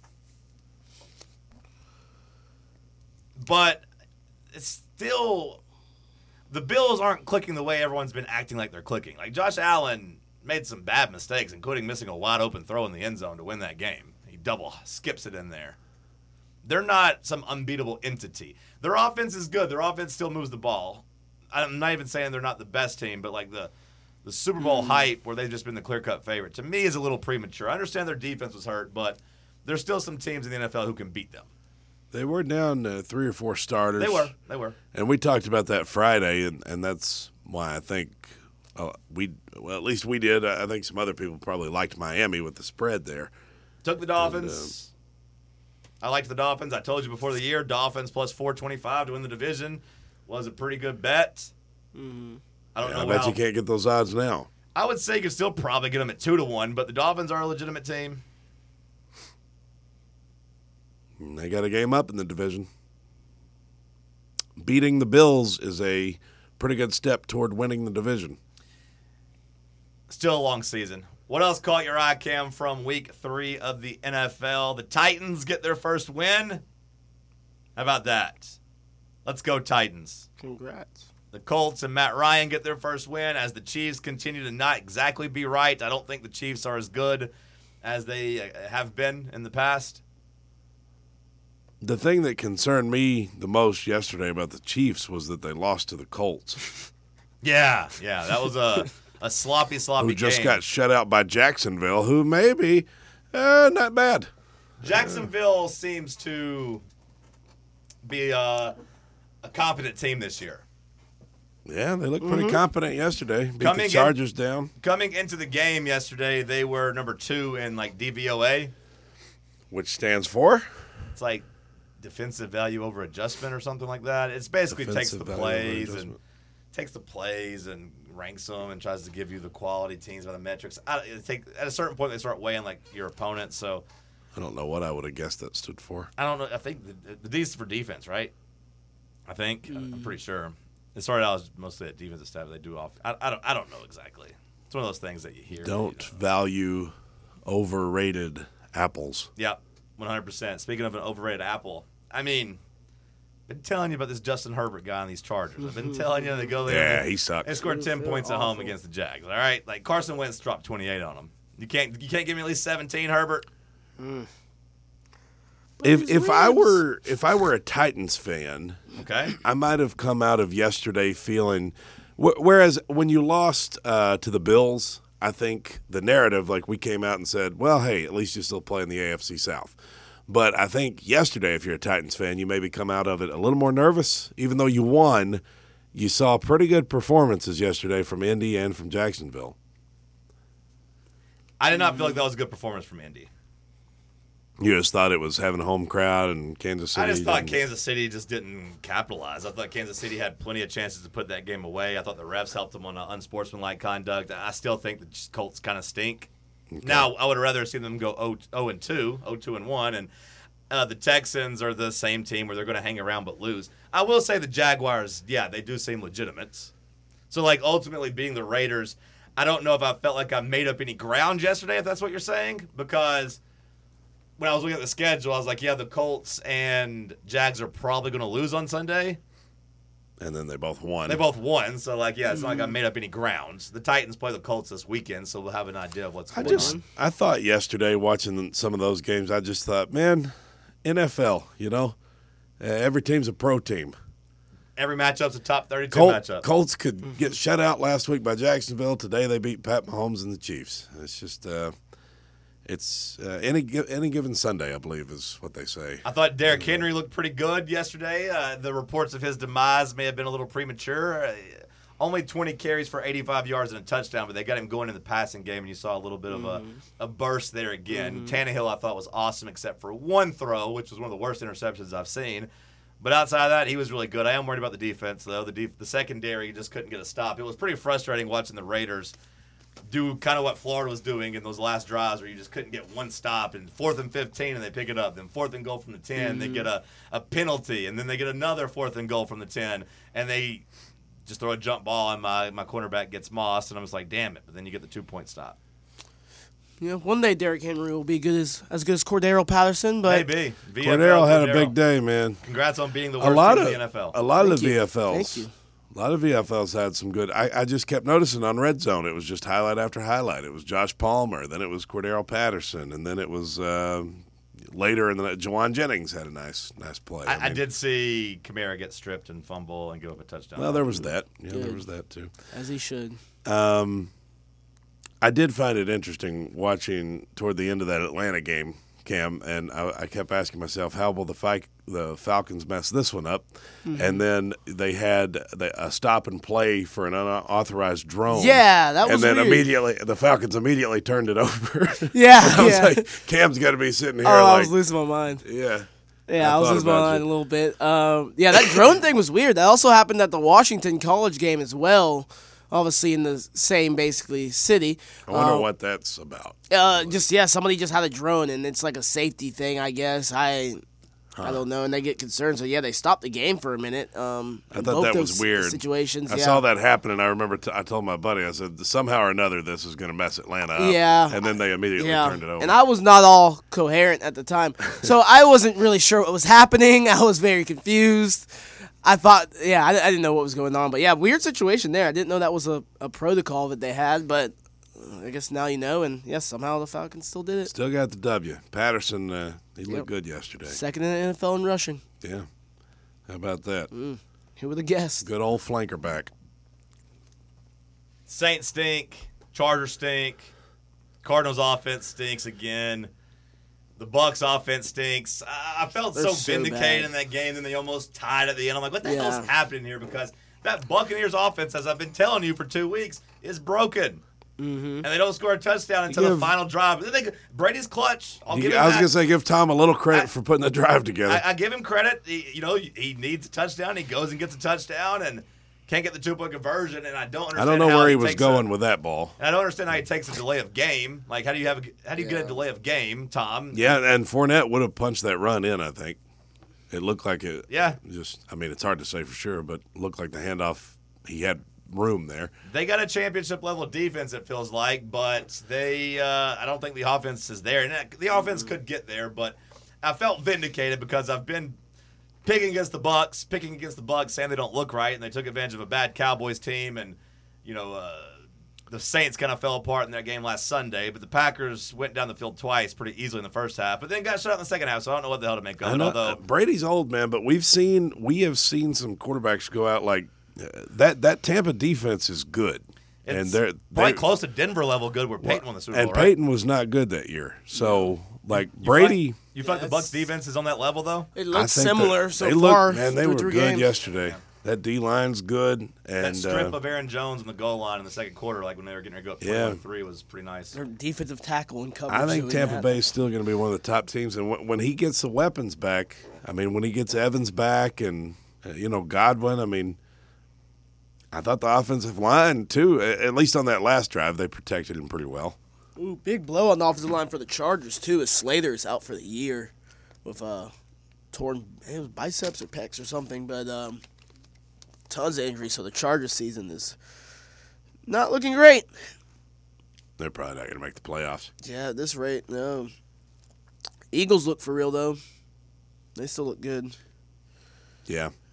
Speaker 6: but it's still the Bills aren't clicking the way everyone's been acting like they're clicking. Like Josh Allen made some bad mistakes, including missing a wide open throw in the end zone to win that game. He double skips it in there. They're not some unbeatable entity. Their offense is good. Their offense still moves the ball. I'm not even saying they're not the best team, but like the the Super Bowl hype where they've just been the clear-cut favorite, to me is a little premature. I understand their defense was hurt, but there's still some teams in the N F L who can beat them.
Speaker 7: They were down uh, three or four starters.
Speaker 6: They were. They were.
Speaker 7: And we talked about that Friday, and, and that's why I think uh, we, well, at least we did. I think some other people probably liked Miami with the spread there.
Speaker 6: Took the Dolphins. I liked the Dolphins. I told you before the year, Dolphins plus four twenty-five to win the division was a pretty good bet.
Speaker 4: Mm-hmm.
Speaker 6: I don't
Speaker 7: Yeah,
Speaker 6: know
Speaker 7: I bet
Speaker 6: how,
Speaker 7: you can't get those odds now.
Speaker 6: I would say you could still probably get them at two to one, but the Dolphins are a legitimate team.
Speaker 7: And they got a game up in the division. Beating the Bills is a pretty good step toward winning the division.
Speaker 6: Still a long season. What else caught your eye, Cam, from week three of the N F L? The Titans get their first win. How about that? Let's go, Titans.
Speaker 4: Congrats.
Speaker 6: The Colts and Matt Ryan get their first win as the Chiefs continue to not exactly be right. I don't think the Chiefs are as good as they have been in the past.
Speaker 7: The thing that concerned me the most yesterday about the Chiefs was that they lost to the Colts,
Speaker 6: Yeah, yeah, that was a, a sloppy, sloppy
Speaker 7: who just
Speaker 6: game.
Speaker 7: got shut out by Jacksonville, who may be uh, not bad.
Speaker 6: Jacksonville seems to be a, a competent team this year.
Speaker 7: Yeah, they looked pretty competent yesterday. Beat
Speaker 6: Coming
Speaker 7: the
Speaker 6: in-
Speaker 7: Chargers down,
Speaker 6: Coming into the game yesterday, they were number two in like D V O A.
Speaker 7: which stands for
Speaker 6: It's like defensive value over adjustment or something like that. It's basically takes the
Speaker 7: Defensive value over
Speaker 6: plays and
Speaker 7: adjustment.
Speaker 6: takes the plays and ranks them and tries to give you the quality teams by the metrics. I, it take, at a certain point, they start weighing like your opponent. So
Speaker 7: I don't know what I would have guessed that stood for.
Speaker 6: I don't know. I think the, the D is for defense, right? I think I'm pretty sure. It started out as mostly at defensive staff. They do off. I, I don't. I don't know exactly. It's one of those things that you hear.
Speaker 7: Don't
Speaker 6: You know.
Speaker 7: value overrated apples.
Speaker 6: Yep, one hundred percent. Speaking of an overrated apple, I mean, been telling you about this Justin Herbert guy on these Chargers. I've been telling you they go there.
Speaker 7: Yeah,
Speaker 6: and
Speaker 7: he sucks.
Speaker 6: They scored ten
Speaker 4: They're
Speaker 6: points at home
Speaker 4: awful.
Speaker 6: against the Jags. All right, like Carson Wentz dropped twenty-eight on them. You can't. You can't give me at least seventeen, Herbert.
Speaker 7: If if I
Speaker 4: wins.
Speaker 7: were if I were a Titans fan,
Speaker 6: Okay.
Speaker 7: I might have come out of yesterday feeling. Wh- whereas when you lost uh, to the Bills, I think the narrative, like we came out and said, well, hey, at least you still play in the A F C South. But I think yesterday, if you're a Titans fan, you maybe come out of it a little more nervous. Even though you won, you saw pretty good performances yesterday from Indy and from Jacksonville.
Speaker 6: I did not feel like that was a good performance from Indy.
Speaker 7: You just thought it was having a home crowd and Kansas City.
Speaker 6: I just thought
Speaker 7: didn't-
Speaker 6: Kansas City just didn't capitalize. I thought Kansas City had plenty of chances to put that game away. I thought the refs helped them on uh, unsportsmanlike conduct. I still think the Colts kind of stink. Now, I would rather see them go oh and two, oh two and one, and uh, the Texans are the same team where they're going to hang around but lose. I will say the Jaguars, yeah, they do seem legitimate. So, like, ultimately being the Raiders, I don't know if I felt like I made up any ground yesterday, if that's what you're saying, because when I was looking at the schedule, I was like, yeah, the Colts and Jags are probably going to lose on Sunday.
Speaker 7: and then they both won.
Speaker 6: They both won, so like, yeah, it's not like
Speaker 4: Mm-hmm.
Speaker 6: I made up any ground. The Titans play the Colts this weekend, so we'll have an idea of what's
Speaker 7: I
Speaker 6: going
Speaker 7: just,
Speaker 6: on.
Speaker 7: I thought yesterday watching some of those games, I just thought, man, N F L, you know, uh, every team's a pro team.
Speaker 6: Every matchup's a top thirty-two
Speaker 7: Colt,
Speaker 6: matchup.
Speaker 7: Colts could get shut out last week by Jacksonville. Today they beat Pat Mahomes and the Chiefs. It's just, uh, it's uh, any gi- any given Sunday, I believe, is what they say.
Speaker 6: I thought Derrick Henry looked pretty good yesterday. Uh, the reports of his demise may have been a little premature. Uh, only twenty carries for eighty-five yards and a touchdown, but they got him going in the passing game, and you saw a little bit of a, a burst there again. Tannehill, I thought, was awesome, except for one throw, which was one of the worst interceptions I've seen. But outside of that, he was really good. I am worried about the defense, though. The def- the secondary just couldn't get a stop. It was pretty frustrating watching the Raiders do kind of what Florida was doing in those last drives where you just couldn't get one stop. And fourth and fifteen, and they pick it up. Then fourth and goal from the ten, they get a, a penalty. And then they get another fourth and goal from the ten. And they just throw a jump ball, and my, my cornerback gets mossed. And I was like, damn it. But then you get the two-point stop.
Speaker 4: You know, one day Derrick Henry will be good as as good as Cordero Patterson, but
Speaker 6: Maybe. V F L,
Speaker 7: Cordero had a
Speaker 6: Cordero.
Speaker 7: big day, man.
Speaker 6: Congrats on being the
Speaker 7: A
Speaker 6: worst
Speaker 7: lot
Speaker 6: team
Speaker 7: of
Speaker 6: in the N F L.
Speaker 7: a lot of
Speaker 4: Thank
Speaker 7: the
Speaker 4: you.
Speaker 7: V F Ls.
Speaker 4: Thank you.
Speaker 7: A lot of V F Ls had some good. I, I just kept noticing on Red Zone, it was just highlight after highlight. It was Josh Palmer, then it was Cordero Patterson, and then it was uh, later in the Jawan Jennings had a nice nice play.
Speaker 6: I, I
Speaker 7: mean,
Speaker 6: did see Kamara get stripped and fumble and give up a touchdown.
Speaker 7: Well, there was that. Yeah, there
Speaker 4: Good.
Speaker 7: was that too.
Speaker 4: as he should.
Speaker 7: Um, I did find it interesting watching toward the end of that Atlanta game, Cam, and I, I kept asking myself, how will the Fi- the Falcons mess this one up?
Speaker 4: Mm-hmm.
Speaker 7: And then they had the, a stop and play for an unauthorized drone.
Speaker 4: Yeah, that was
Speaker 7: And then
Speaker 4: weird.
Speaker 7: immediately, the Falcons immediately turned it over.
Speaker 4: Yeah,
Speaker 7: I was
Speaker 4: yeah.
Speaker 7: like, Cam's got to be sitting here
Speaker 4: oh, I
Speaker 7: like,
Speaker 4: was losing my mind.
Speaker 7: yeah.
Speaker 4: Yeah,
Speaker 7: I
Speaker 4: I, was
Speaker 7: thought
Speaker 4: losing my
Speaker 7: about
Speaker 4: mind
Speaker 7: you.
Speaker 4: a little bit. Um, yeah, that drone thing was weird. That also happened at the Washington College game as well. Obviously in the same basically city.
Speaker 7: I wonder
Speaker 4: Um,
Speaker 7: what that's about.
Speaker 4: Uh, just yeah, somebody just had a drone, and it's like a safety thing, I guess. I, I don't know, and they get concerned, so yeah, they stopped the game for a minute. Um,
Speaker 7: I
Speaker 4: in
Speaker 7: thought
Speaker 4: both
Speaker 7: that was
Speaker 4: those
Speaker 7: weird.
Speaker 4: Situations,
Speaker 7: I
Speaker 4: yeah.
Speaker 7: saw that happen, and I remember t- I told my buddy, I said, somehow or another, this is going to mess Atlanta up.
Speaker 4: Yeah.
Speaker 7: And then they immediately
Speaker 4: Yeah,
Speaker 7: turned it over.
Speaker 4: and I was not all coherent at the time, so I wasn't really sure what was happening. I was very confused. I thought, yeah, I, I didn't know what was going on, but yeah, weird situation there. I didn't know that was a, a protocol that they had, but uh, I guess now you know, and yes, somehow the Falcons still did it.
Speaker 7: Still got the W. Patterson, uh, he looked
Speaker 4: Yep.
Speaker 7: good yesterday.
Speaker 4: Second in the N F L in rushing.
Speaker 7: Yeah. How about that?
Speaker 4: Who would have guessed?
Speaker 7: Good old flanker back.
Speaker 6: Saints stink. Chargers stink. Cardinals offense stinks again. The Bucks offense stinks. I I felt
Speaker 4: They're
Speaker 6: so
Speaker 4: so
Speaker 6: vindicated
Speaker 4: bad.
Speaker 6: in that game, and they almost tied at the end. I'm like, what the
Speaker 4: Yeah.
Speaker 6: hell's happening here? Because that Buccaneers offense, as I've been telling you for two weeks, is broken. Mm-hmm. And they don't score a touchdown until
Speaker 7: give-
Speaker 6: the final drive. Then they, Brady's clutch. I'll
Speaker 7: You-
Speaker 6: give him
Speaker 7: I was
Speaker 6: that.
Speaker 7: going to say, give Tom a little credit
Speaker 6: I-
Speaker 7: for putting the drive together.
Speaker 6: I, I give him credit. He, you know, he needs a touchdown. He goes and gets a touchdown and can't get the two-point conversion. And I don't understand.
Speaker 7: I don't know
Speaker 6: how
Speaker 7: where he was
Speaker 6: takes
Speaker 7: going
Speaker 6: a,
Speaker 7: with that ball.
Speaker 6: And I don't understand how he takes a delay of game. Like, how do you have? A, how do you get a delay of game, Tom?
Speaker 7: Yeah, and Fournette would have punched that run in, I think. It looked like it.
Speaker 6: Yeah.
Speaker 7: Just, I mean, it's hard to say for sure, but it looked like the handoff, he had room there.
Speaker 6: They got a championship level defense. It feels like, but they. Uh, I don't think the offense is there. And the offense could get there, but I felt vindicated because I've been picking against the Bucks, picking against the Bucks, saying they don't look right, and they took advantage of a bad Cowboys team, and you know uh, the Saints kind of fell apart in that game last Sunday. But the Packers went down the field twice pretty easily in the first half, but then got shut out in the second half. So I don't know what the hell to make of
Speaker 7: I
Speaker 6: it.
Speaker 7: know,
Speaker 6: Although
Speaker 7: uh, Brady's old, man, but we've seen, we have seen some quarterbacks go out like uh, that. That Tampa defense is good.
Speaker 6: it's
Speaker 7: and they're,
Speaker 6: probably
Speaker 7: they're
Speaker 6: close to Denver level good, where Peyton won the Super
Speaker 7: and
Speaker 6: Bowl, right?
Speaker 7: Peyton was not good that year. So, like,
Speaker 6: You
Speaker 7: Brady.
Speaker 6: Feel like, you feel like the Bucks defense is on that level though?
Speaker 4: It
Speaker 7: I
Speaker 4: looks
Speaker 7: think that
Speaker 4: similar so
Speaker 7: they
Speaker 4: far.
Speaker 7: Look, man, they
Speaker 4: through
Speaker 7: were
Speaker 4: three
Speaker 7: good
Speaker 4: games.
Speaker 7: yesterday. That D line's good,
Speaker 6: That
Speaker 7: and
Speaker 6: strip
Speaker 7: uh,
Speaker 6: of Aaron Jones on the goal line in the second quarter, like when they were getting ready to go up
Speaker 7: Yeah.
Speaker 6: twenty-one three, was pretty nice.
Speaker 4: Their defensive tackle and coverage.
Speaker 7: I think
Speaker 4: doing
Speaker 7: Tampa
Speaker 4: that.
Speaker 7: Bay is still going to be one of the top teams. And when, when he gets the weapons back, I mean, when he gets Evans back and uh, you know Godwin, I mean, I thought the offensive line too, a- at least on that last drive, they protected him pretty well.
Speaker 4: Ooh, big blow on the offensive line for the Chargers too. As Slater's out for the year with uh torn it was biceps or pecs or something, but um, tons of injuries. So the Chargers season is not looking great.
Speaker 7: They're probably not going to make the playoffs.
Speaker 4: Yeah, at this rate, no. Eagles look for real though. They still look good.
Speaker 7: Yeah,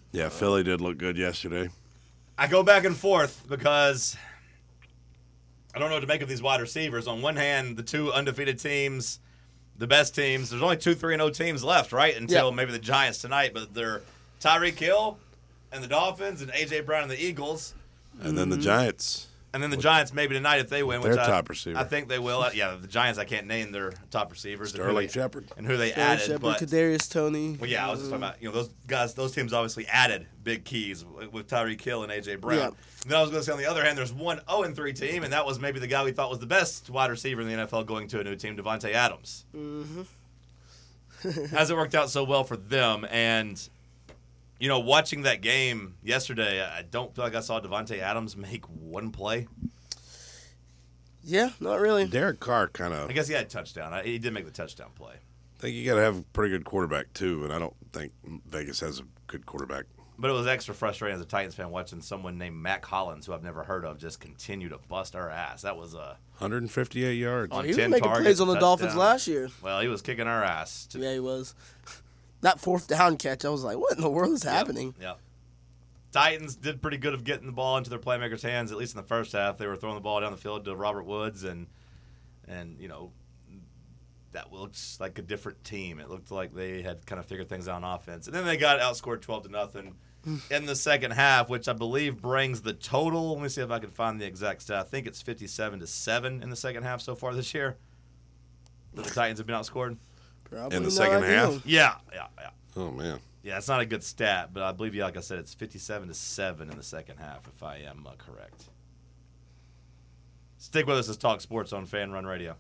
Speaker 7: Yeah, Philly did look good yesterday.
Speaker 6: I go back and forth because I don't know what to make of these wide receivers. On one hand, the two undefeated teams, the best teams, there's only two three and oh teams left, right? Until
Speaker 4: Yeah.
Speaker 6: maybe the Giants tonight, but they're Tyreek Hill and the Dolphins and A J. Brown and the Eagles.
Speaker 7: And then the Giants.
Speaker 6: And then the Giants maybe tonight if they win,
Speaker 7: their
Speaker 6: which I,
Speaker 7: top receiver.
Speaker 6: I think they will. Uh, Yeah, the Giants I can't name their top receivers. and who
Speaker 7: Sterling
Speaker 6: they-
Speaker 7: Shepard.
Speaker 6: And who they
Speaker 4: Sterling
Speaker 6: added.
Speaker 4: Shepard,
Speaker 6: but,
Speaker 4: Kadarius Toney.
Speaker 6: well, yeah, I was just talking about, you know, those guys, those teams obviously added big keys with- with Tyreek Hill and A J. Brown.
Speaker 4: Yeah.
Speaker 6: And then I was going to say on the other hand, there's one oh and three team, and that was maybe the guy we thought was the best wide receiver in the N F L going to a new team, Devontae Adams. Mm-hmm. Hasn't worked out so well for them, and you know, watching that game yesterday, I don't feel like I saw Devontae Adams make one play.
Speaker 4: Yeah, not really.
Speaker 7: Derek Carr kind of.
Speaker 6: I guess he had a touchdown. I, he did make the touchdown play.
Speaker 7: I think you got to have a pretty good quarterback too, and I don't think Vegas has a good quarterback.
Speaker 6: But it was extra frustrating as a Titans fan watching someone named Mac Hollins, who I've never heard of, just continue to bust our ass. That was a
Speaker 7: one hundred fifty-eight yards.
Speaker 6: On
Speaker 4: He was
Speaker 6: ten
Speaker 4: making
Speaker 6: targets,
Speaker 4: plays on the
Speaker 6: touchdown.
Speaker 4: Dolphins last year.
Speaker 6: well, he was kicking our ass. To,
Speaker 4: Yeah, he was. That fourth down catch, I was like, what in the world is happening?
Speaker 6: Yeah. Titans did pretty good of getting the ball into their playmakers' hands, at least in the first half. They were throwing the ball down the field to Robert Woods, and and you know that looks like a different team. It looked like they had kind of figured things out on offense, and then they got outscored twelve to nothing in the second half, which I believe brings the total. Let me see if I can find the exact stat. I think it's fifty-seven to seven in the second half so far this year. That the Titans have been outscored.
Speaker 4: Probably
Speaker 7: In the
Speaker 4: not
Speaker 7: second
Speaker 4: ideal.
Speaker 7: half?
Speaker 6: Yeah, yeah, yeah.
Speaker 7: Oh man.
Speaker 6: Yeah, it's not a good stat, but I believe, yeah, like I said, it's fifty-seven to seven in the second half, if I am uh, correct. Stick with us as Talk Sports on Fan Run Radio.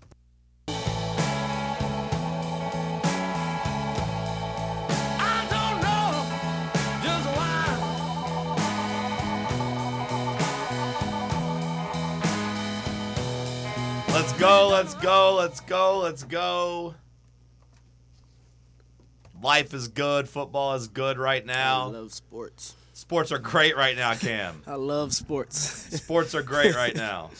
Speaker 6: Let's go, let's go, let's go, let's go. Life is good. Football is good right
Speaker 4: I
Speaker 6: now.
Speaker 4: love sports.
Speaker 6: Sports are great right now, Cam.
Speaker 4: I love sports.
Speaker 6: Sports are great right now.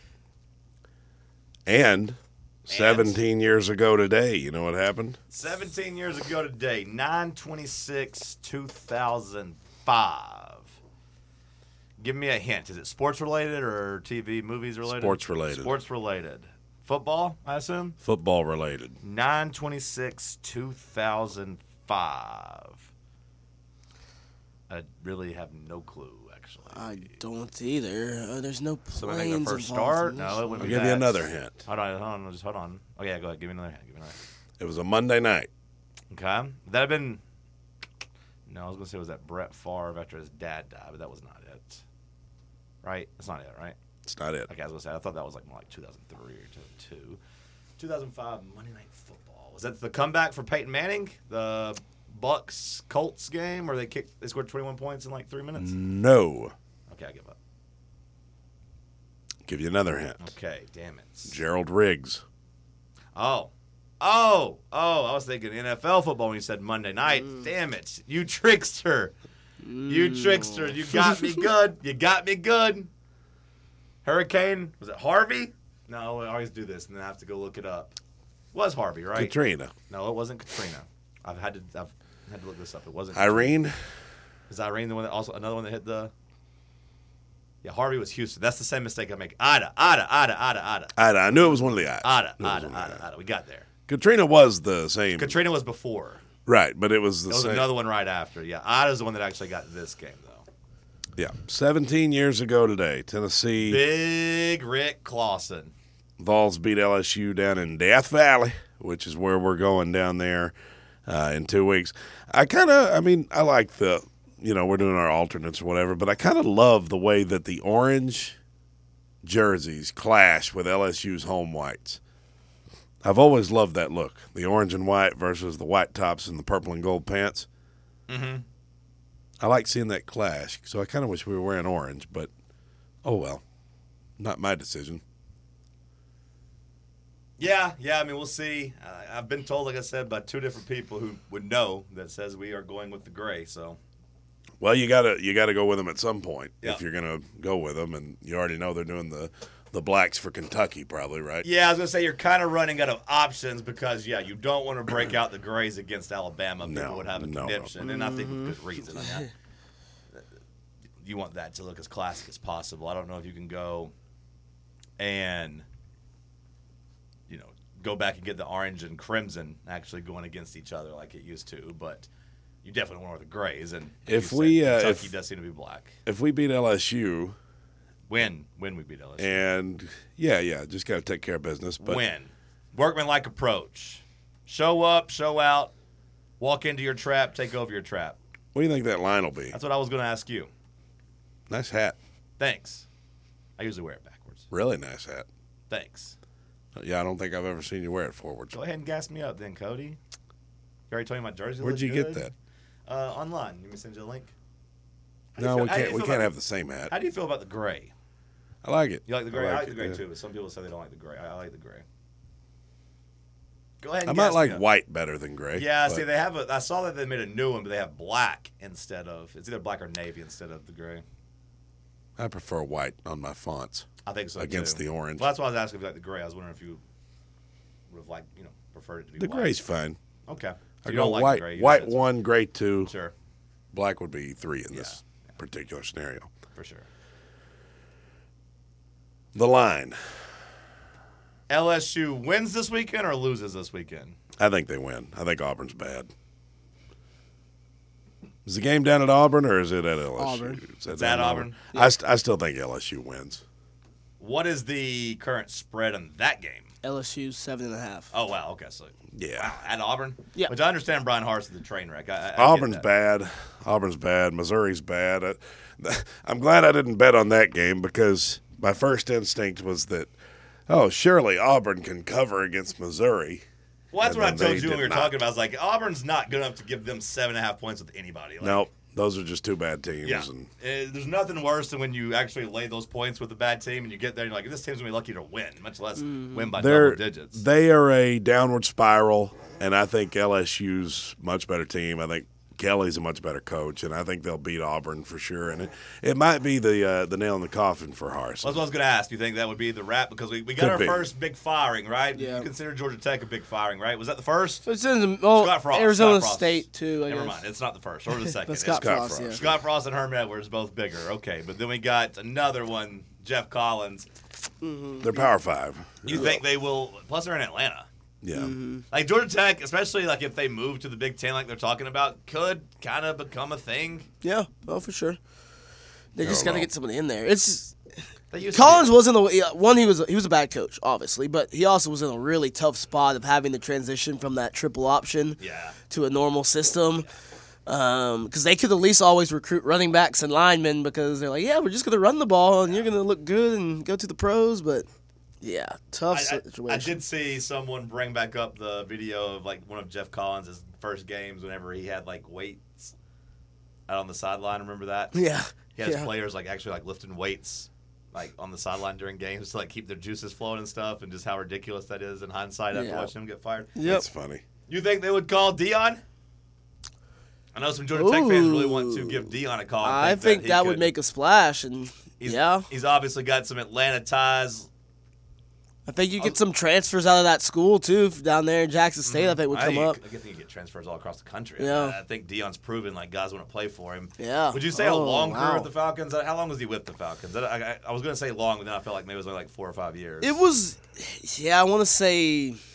Speaker 7: And seventeen years ago today, you know what happened?
Speaker 6: seventeen years ago today, nine twenty-six two thousand five. Give me a hint. Is it sports related or T V, movies related?
Speaker 7: Sports related.
Speaker 6: Sports related. Football, I assume?
Speaker 7: Football related.
Speaker 6: nine twenty-six two thousand five. I really have no clue, actually.
Speaker 4: I don't either. Uh, there's no planes
Speaker 6: Somebody make a first
Speaker 4: involved
Speaker 6: start?
Speaker 4: in
Speaker 6: No,
Speaker 4: this
Speaker 6: it
Speaker 4: one.
Speaker 6: wouldn't
Speaker 7: I'll
Speaker 6: be
Speaker 7: give you
Speaker 6: that.
Speaker 7: another hint.
Speaker 6: Hold on, hold on, just hold on. Oh, yeah, go ahead. Give me another hint. Give me another hint.
Speaker 7: It was a Monday night.
Speaker 6: Okay. That had been. No, I was going to say, was that Brett Favre after his dad died, but that was not it. Right? That's not it, right?
Speaker 7: It's not it.
Speaker 6: Okay, I was going to say, I thought that was like more like two thousand three or two thousand two. two thousand five Monday Night Football. Was that the comeback for Peyton Manning? The Bucks Colts game where they kicked, they scored twenty-one points in like three minutes?
Speaker 7: No.
Speaker 6: Okay, I give up.
Speaker 7: Give you another hint.
Speaker 6: Okay, damn it.
Speaker 7: Gerald Riggs.
Speaker 6: Oh. Oh. Oh, I was thinking N F L football when you said Monday night. Damn it. You trickster. You trickster. You got me good. You got me good. Hurricane. Was it Harvey? No, I always do this and then I have to go look it up. It was Harvey, right?
Speaker 7: Katrina.
Speaker 6: No, it wasn't Katrina. I've had to I've had to look this up. It wasn't
Speaker 7: Irene.
Speaker 6: Is Irene the one that also another one that hit the Yeah, Harvey was Houston. That's the same mistake I make. Ada, Ada, Ada, Ada, Ada.
Speaker 7: I, I knew it was one of the eyes.
Speaker 6: Ada,
Speaker 7: Knew it was
Speaker 6: Ada,
Speaker 7: one of the
Speaker 6: Ada,
Speaker 7: eyes.
Speaker 6: Ada. We got there.
Speaker 7: Katrina was the same.
Speaker 6: Katrina was before.
Speaker 7: Right, but it was the
Speaker 6: There was
Speaker 7: same.
Speaker 6: another one right after. Yeah, Ada's the one that actually got this game, though.
Speaker 7: Yeah, seventeen years ago today, Tennessee
Speaker 6: Big Rick Clausen.
Speaker 7: Vols beat L S U down in Death Valley, which is where we're going down there uh, in two weeks. I kind of, I mean, I like the, you know, we're doing our alternates or whatever, but I kind of love the way that the orange jerseys clash with L S U's home whites. I've always loved that look, the orange and white versus the white tops and the purple and gold pants.
Speaker 6: Mm-hmm.
Speaker 7: I like seeing that clash, so I kind of wish we were wearing orange, but oh well, not my decision.
Speaker 6: Yeah, yeah. I mean, we'll see. Uh, I've been told, like I said, by two different people who would know that says we are going with the gray. So
Speaker 7: Well, you gotta you gotta go with them at some point
Speaker 6: Yeah.
Speaker 7: if you're gonna go with them, and you already know they're doing the the blacks for Kentucky, probably, right?
Speaker 6: Yeah, I was gonna say you're kind of running out of options because yeah, you don't want to break out the grays against Alabama. People
Speaker 7: No,
Speaker 6: would have a
Speaker 7: no, no.
Speaker 6: conniption, and I think with good reason. I mean, I, you want that to look as classic as possible. I don't know if you can go and you know go back and get the orange and crimson actually going against each other like it used to, but you definitely want the grays. And like
Speaker 7: If
Speaker 6: you
Speaker 7: we,
Speaker 6: said,
Speaker 7: uh,
Speaker 6: Kentucky
Speaker 7: if-
Speaker 6: does seem to be black.
Speaker 7: If we beat L S U,
Speaker 6: Win, win, we beat L S U.
Speaker 7: and yeah, yeah, just got to take care of business. But
Speaker 6: Win. Workman-like approach. Show up, show out, walk into your trap, take over your trap.
Speaker 7: what do you think that line will be?
Speaker 6: That's what I was going to ask you.
Speaker 7: Nice hat.
Speaker 6: Thanks. I usually wear it backwards.
Speaker 7: Really nice hat.
Speaker 6: Thanks.
Speaker 7: Yeah, I don't think I've ever seen you wear it forwards.
Speaker 6: Go ahead and gas me up then, Cody. You already told me my jersey
Speaker 7: Where'd
Speaker 6: looks
Speaker 7: you get
Speaker 6: good.
Speaker 7: that?
Speaker 6: Uh, online. Let me send you a link. How do you
Speaker 7: No,
Speaker 6: feel-
Speaker 7: we
Speaker 6: how do you
Speaker 7: can't. We
Speaker 6: feel
Speaker 7: can't
Speaker 6: about-
Speaker 7: have the same hat.
Speaker 6: How do you feel about the gray?
Speaker 7: I like it.
Speaker 6: You like the gray? I like,
Speaker 7: it,
Speaker 6: the gray
Speaker 7: yeah.
Speaker 6: too, but some people say they don't like the gray. I, I like the gray. Go ahead and
Speaker 7: I
Speaker 6: gas
Speaker 7: might
Speaker 6: me
Speaker 7: like
Speaker 6: up.
Speaker 7: white better than gray.
Speaker 6: Yeah,
Speaker 7: but
Speaker 6: see, they have a. I saw that they made a new one, but they have black instead of. It's either black or navy instead of the gray.
Speaker 7: I prefer white on my fonts
Speaker 6: I think so
Speaker 7: against
Speaker 6: too.
Speaker 7: the orange.
Speaker 6: Well, that's why I was asking if you like the gray. I was wondering if you would have like you know preferred it to be
Speaker 7: The
Speaker 6: white.
Speaker 7: gray's fine.
Speaker 6: Okay. So
Speaker 7: I
Speaker 6: you
Speaker 7: go
Speaker 6: don't like
Speaker 7: white.
Speaker 6: the gray. You
Speaker 7: White
Speaker 6: just-
Speaker 7: one, gray two.
Speaker 6: Sure,
Speaker 7: Black would be three in this
Speaker 6: Yeah.
Speaker 7: particular scenario.
Speaker 6: for sure.
Speaker 7: The line.
Speaker 6: L S U wins this weekend or loses this weekend?
Speaker 7: I think they win. I think Auburn's bad. Is the game down at Auburn or is it at L S U?
Speaker 4: Auburn.
Speaker 7: Is that
Speaker 6: It's
Speaker 7: down
Speaker 6: at
Speaker 7: in
Speaker 6: Auburn.
Speaker 7: I, st- I still think L S U wins.
Speaker 6: What is the current spread on that game?
Speaker 4: L S U seven and a half.
Speaker 6: Oh wow, okay, so
Speaker 7: Yeah.
Speaker 6: wow, at Auburn.
Speaker 4: Yeah.
Speaker 6: Which I understand Brian Hart's the train wreck. I, I, I get
Speaker 7: Auburn's
Speaker 6: that.
Speaker 7: bad. Auburn's bad. Missouri's bad. I, I'm glad I didn't bet on that game because my first instinct was that, oh, surely Auburn can cover against Missouri.
Speaker 6: Well, that's
Speaker 7: And
Speaker 6: what I
Speaker 7: then
Speaker 6: told
Speaker 7: they
Speaker 6: you when
Speaker 7: did
Speaker 6: we were
Speaker 7: not.
Speaker 6: talking about. I was like, Auburn's not good enough to give them seven and a half points with anybody. Like,
Speaker 7: Nope. Those are just two bad teams.
Speaker 6: Yeah.
Speaker 7: And
Speaker 6: Uh, there's nothing worse than when you actually lay those points with a bad team and you get there and you're like, this team's going to be lucky to win, much less win by
Speaker 7: they're,
Speaker 6: double digits.
Speaker 7: they are a downward spiral, and I think L S U's much better team. I think Kelly's a much better coach, and I think they'll beat Auburn for sure. And it, it might be the uh, the nail in the coffin for Harsin.
Speaker 6: Well, that's what I was going to ask. Do you think that would be the wrap? Because we, we got
Speaker 7: Could
Speaker 6: our
Speaker 7: be.
Speaker 6: first big firing, right?
Speaker 4: Yeah.
Speaker 6: You consider Georgia Tech a big firing, right? Was that the first?
Speaker 4: So it's in the, oh,
Speaker 6: Scott Frost.
Speaker 4: Arizona
Speaker 6: Scott Frost.
Speaker 4: State too. I
Speaker 6: Never
Speaker 4: guess.
Speaker 6: mind. It's not the first or the second.
Speaker 4: But
Speaker 6: It's
Speaker 4: Scott,
Speaker 7: Scott
Speaker 4: Frost,
Speaker 7: Frost.
Speaker 4: yeah.
Speaker 6: Scott Frost and Herman Edwards, both bigger. Okay, but then we got another one, Jeff Collins.
Speaker 7: They're Power Five.
Speaker 6: You think they will? Plus, they're in Atlanta.
Speaker 7: Yeah.
Speaker 4: Mm-hmm.
Speaker 6: Like Georgia Tech, especially like if they move to the Big Ten, like they're talking about, could kind of become a thing.
Speaker 4: Yeah, oh for sure. They just
Speaker 7: don't
Speaker 4: got to
Speaker 7: know.
Speaker 4: get someone in there. It's
Speaker 6: They used
Speaker 4: Collins
Speaker 6: to be-
Speaker 4: wasn't the yeah, one. He was he was a bad coach, obviously, but he also was in a really tough spot of having to transition from that triple option
Speaker 6: Yeah.
Speaker 4: to a normal system. Because they could at least always recruit running backs and linemen because they're like, yeah, we're just gonna run the ball and you're gonna look good and go to the pros. But yeah, tough
Speaker 6: I, I,
Speaker 4: situation.
Speaker 6: I did see someone bring back up the video of like one of Jeff Collins' first games whenever he had like weights out on the sideline. Remember that?
Speaker 4: Yeah,
Speaker 6: He has
Speaker 4: yeah.
Speaker 6: players like actually like lifting weights like on the sideline during games to like keep their juices flowing and stuff, and just how ridiculous that is in hindsight after
Speaker 4: Yeah.
Speaker 6: watching him get fired.
Speaker 4: Yep.
Speaker 7: That's funny.
Speaker 6: You think they would call Dion? I know some Georgia Tech fans really want to
Speaker 4: Ooh.
Speaker 6: give Dion a call. and
Speaker 4: I think
Speaker 6: he
Speaker 4: that would
Speaker 6: could-
Speaker 4: make a splash, and
Speaker 6: He's,
Speaker 4: yeah,
Speaker 6: he's obviously got some Atlanta ties.
Speaker 4: I think you get some transfers out of that school too f- down there in Jackson State. I think would
Speaker 6: I
Speaker 4: come
Speaker 6: think,
Speaker 4: up.
Speaker 6: I think you get transfers all across the country.
Speaker 4: Yeah.
Speaker 6: I, I think Dion's proven like guys want to play for him.
Speaker 4: Yeah.
Speaker 6: Would you say a
Speaker 4: Oh,
Speaker 6: long career
Speaker 4: wow.
Speaker 6: with the Falcons? How long was he with the Falcons? I, I, I was going to say long, but then I felt like maybe it was only like four or five years.
Speaker 4: It was, yeah, I want to say, I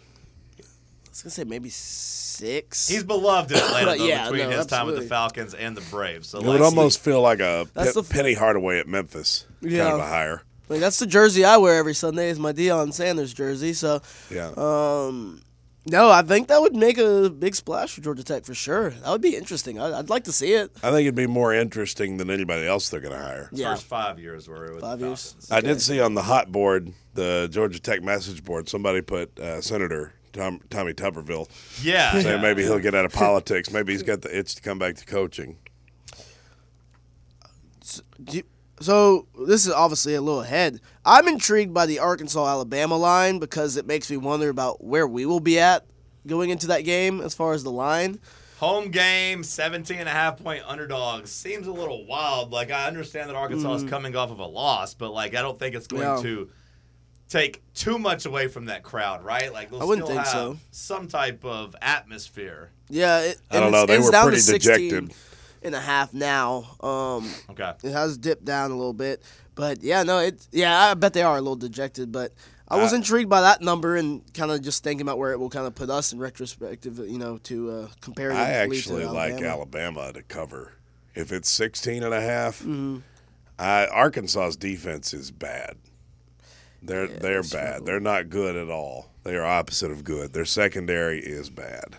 Speaker 4: was gonna say maybe six.
Speaker 6: He's beloved in Atlanta though,
Speaker 4: Yeah,
Speaker 6: between
Speaker 4: no,
Speaker 6: his time with the
Speaker 4: absolutely.
Speaker 6: Falcons and the Braves. So
Speaker 7: It
Speaker 6: like,
Speaker 7: would almost feel like a
Speaker 4: That's
Speaker 7: Pe-
Speaker 4: the f-
Speaker 7: Penny Hardaway at Memphis
Speaker 4: Yeah.
Speaker 7: kind of a hire.
Speaker 4: like that's the jersey I wear every Sunday is my Deion Sanders jersey. So,
Speaker 7: Yeah.
Speaker 4: um, no, I think that would make a big splash for Georgia Tech for sure. That would be interesting. I'd, I'd like to see it.
Speaker 7: I think it'd be more interesting than anybody else they're going to hire.
Speaker 4: Yeah,
Speaker 6: first five years were with
Speaker 4: Five
Speaker 6: the
Speaker 4: years.
Speaker 6: Falcons.
Speaker 7: I did see on the hot board, the Georgia Tech message board, somebody put uh, Senator Tom, Tommy Tuberville
Speaker 6: Yeah.
Speaker 7: saying
Speaker 6: yeah.
Speaker 7: maybe he'll get out of politics. Maybe he's got the itch to come back to coaching.
Speaker 4: Do you- So this is obviously a little ahead. I'm intrigued by the Arkansas-Alabama line because it makes me wonder about where we will be at going into that game as far as the line.
Speaker 6: Home game, seventeen and a half point underdogs. Seems a little wild. Like, I understand that Arkansas is coming off of a loss, but, like, I don't think it's going
Speaker 4: Yeah.
Speaker 6: to take too much away from that crowd, right? Like, they'll
Speaker 4: I wouldn't
Speaker 6: still
Speaker 4: think
Speaker 6: have
Speaker 4: so.
Speaker 6: some type of atmosphere.
Speaker 4: Yeah, it,
Speaker 7: I don't
Speaker 4: and
Speaker 7: know.
Speaker 4: it's-
Speaker 7: They
Speaker 4: it's
Speaker 7: were
Speaker 4: down
Speaker 7: pretty
Speaker 4: to sixteen
Speaker 7: dejected.
Speaker 4: and a half now. Um,
Speaker 6: Okay.
Speaker 4: it has dipped down a little bit, but yeah, no, it. Yeah, I bet they are a little dejected, but I was
Speaker 7: I-
Speaker 4: intrigued by that number and kind of just thinking about where it will kind of put us in retrospective, you know, to uh, compare.
Speaker 7: I actually like Alabama to cover. If it's sixteen and a half,
Speaker 4: Mm-hmm.
Speaker 7: I, Arkansas's defense is bad. They're
Speaker 4: Yeah,
Speaker 7: they're
Speaker 4: they
Speaker 7: bad.
Speaker 4: struggle.
Speaker 7: They're not good at all. They are opposite of good. Their secondary is bad.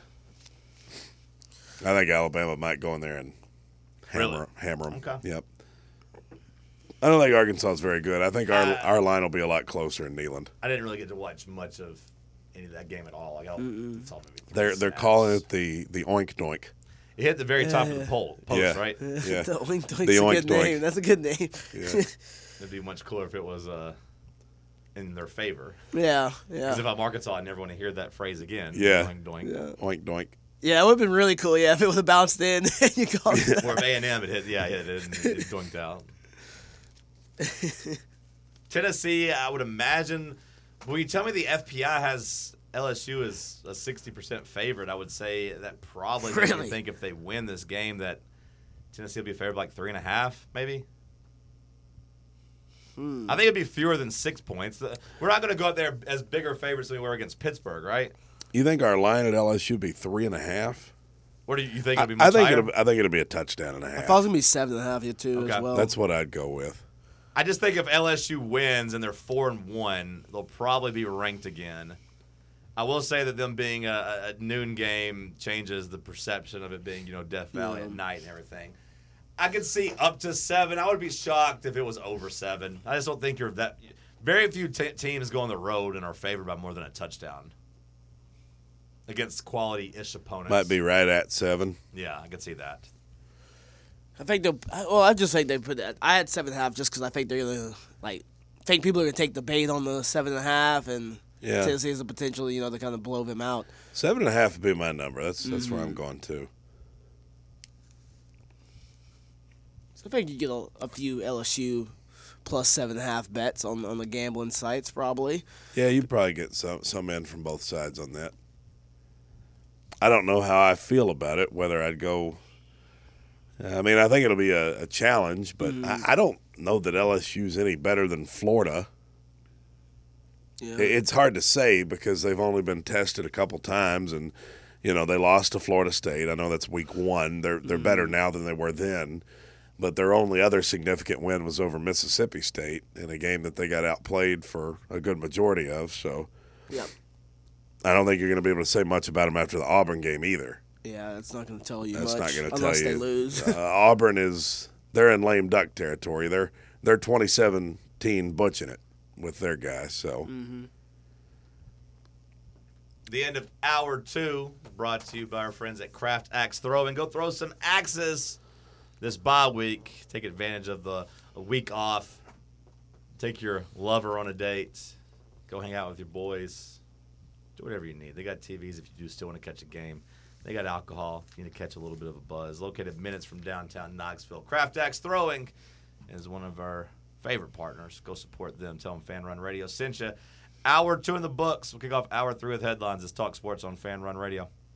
Speaker 7: I think Alabama might go in there and hammer
Speaker 6: Really?
Speaker 7: hammer them.
Speaker 6: Okay.
Speaker 7: Yep. I don't think Arkansas is very good. I think our
Speaker 6: Uh,
Speaker 7: our line will be a lot closer in Neyland.
Speaker 6: I didn't really get to watch much of any of that game at all. Like, I saw maybe three
Speaker 7: They're they're
Speaker 6: snaps.
Speaker 7: calling it the the oink doink.
Speaker 6: It hit the very top of the pole, post,
Speaker 7: Yeah.
Speaker 6: right?
Speaker 7: Yeah.
Speaker 4: the Oink Doink's
Speaker 7: The
Speaker 4: a
Speaker 7: Oink
Speaker 4: good
Speaker 7: Doink.
Speaker 4: name. That's a good name.
Speaker 7: Yeah.
Speaker 6: It'd be much cooler if it was uh, in their favor.
Speaker 4: yeah,
Speaker 6: Because
Speaker 4: yeah,
Speaker 6: if I'm Arkansas, I never want to hear that phrase again.
Speaker 7: Yeah.
Speaker 6: Doink, doink.
Speaker 4: yeah.
Speaker 7: Oink doink.
Speaker 4: Yeah, it would have been really cool. Yeah, if it would have bounced in, and you called it.
Speaker 6: Or if A and M, it hit, yeah, it hit and it doinked out. Tennessee, I would imagine. When you tell me the F P I has L S U as a sixty percent favorite, I would say that probably makes me
Speaker 4: Really?
Speaker 6: think if they win this game that Tennessee will be favored by like three and a half, maybe.
Speaker 4: Hmm.
Speaker 6: I think it'd be fewer than six points. Uh, We're not going to go out there as bigger favorites than we were against Pittsburgh, right?
Speaker 7: You think our line at L S U be three and a half?
Speaker 6: Or do you think
Speaker 7: I,
Speaker 6: it'll be
Speaker 7: I
Speaker 6: much
Speaker 7: think
Speaker 6: higher?
Speaker 7: it'll, I think it'll be a touchdown and a
Speaker 4: I
Speaker 7: half.
Speaker 4: thought it was gonna be seven and a half here too
Speaker 6: Okay.
Speaker 4: as well.
Speaker 7: That's what I'd go with.
Speaker 6: I just think if L S U wins and they're four and one, they'll probably be ranked again. I will say that them being a, a noon game changes the perception of it being, you know, Death Valley
Speaker 4: Yeah.
Speaker 6: at night and everything. I could see up to seven. I would be shocked if it was over seven. I just don't think you're that. Very few t- teams go on the road and are favored by more than a touchdown against quality-ish opponents.
Speaker 7: Might be right at seven.
Speaker 6: Yeah, I could see that.
Speaker 4: I think they'll. Well, I just think they put that. I had seven and a half just because I think they're gonna like. Think people are gonna take the bait on the seven and a half, and
Speaker 7: Yeah.
Speaker 4: Tennessee has the potential, you know, to kind of blow them out.
Speaker 7: Seven and a half would be my number. That's that's where I'm
Speaker 4: Mm-hmm.
Speaker 7: going to.
Speaker 4: So I think you get a, a few L S U plus seven and a half bets on on the gambling sites probably.
Speaker 7: Yeah, you'd probably get some some in from both sides on that. I don't know how I feel about it. Whether I'd go. I mean, I think it'll be a, a challenge, but
Speaker 4: Mm.
Speaker 7: I, I don't know that L S U's any better than Florida.
Speaker 4: Yeah.
Speaker 7: It- It's hard to say because they've only been tested a couple times, and you know they lost to Florida State. I know that's week one. They're they're better now than they were then, but their only other significant win was over Mississippi State in a game that they got outplayed for a good majority of. So
Speaker 4: Yep.
Speaker 7: I don't think you're going to be able to say much about them after the Auburn game either.
Speaker 4: Yeah, that's not going to tell you
Speaker 7: That's
Speaker 4: much
Speaker 7: not going to tell
Speaker 4: unless
Speaker 7: you.
Speaker 4: they lose.
Speaker 7: uh, Auburn is they're in lame duck territory. They're they're twenty seventeen butching it with their guys. So.
Speaker 6: The end of hour two, brought to you by our friends at Craft Axe Throwing. Go throw some axes this bye week. Take advantage of the a week off. Take your lover on a date. Go hang out with your boys. Do whatever you need. They got T Vs if you do still want to catch a game. They got alcohol if you need to catch a little bit of a buzz. Located minutes from downtown Knoxville. Craft Axe Throwing is one of our favorite partners. Go support them. Tell them Fan Run Radio sent you. Hour two in the books. We'll kick off hour three with headlines. It's Talk Sports on Fan Run Radio.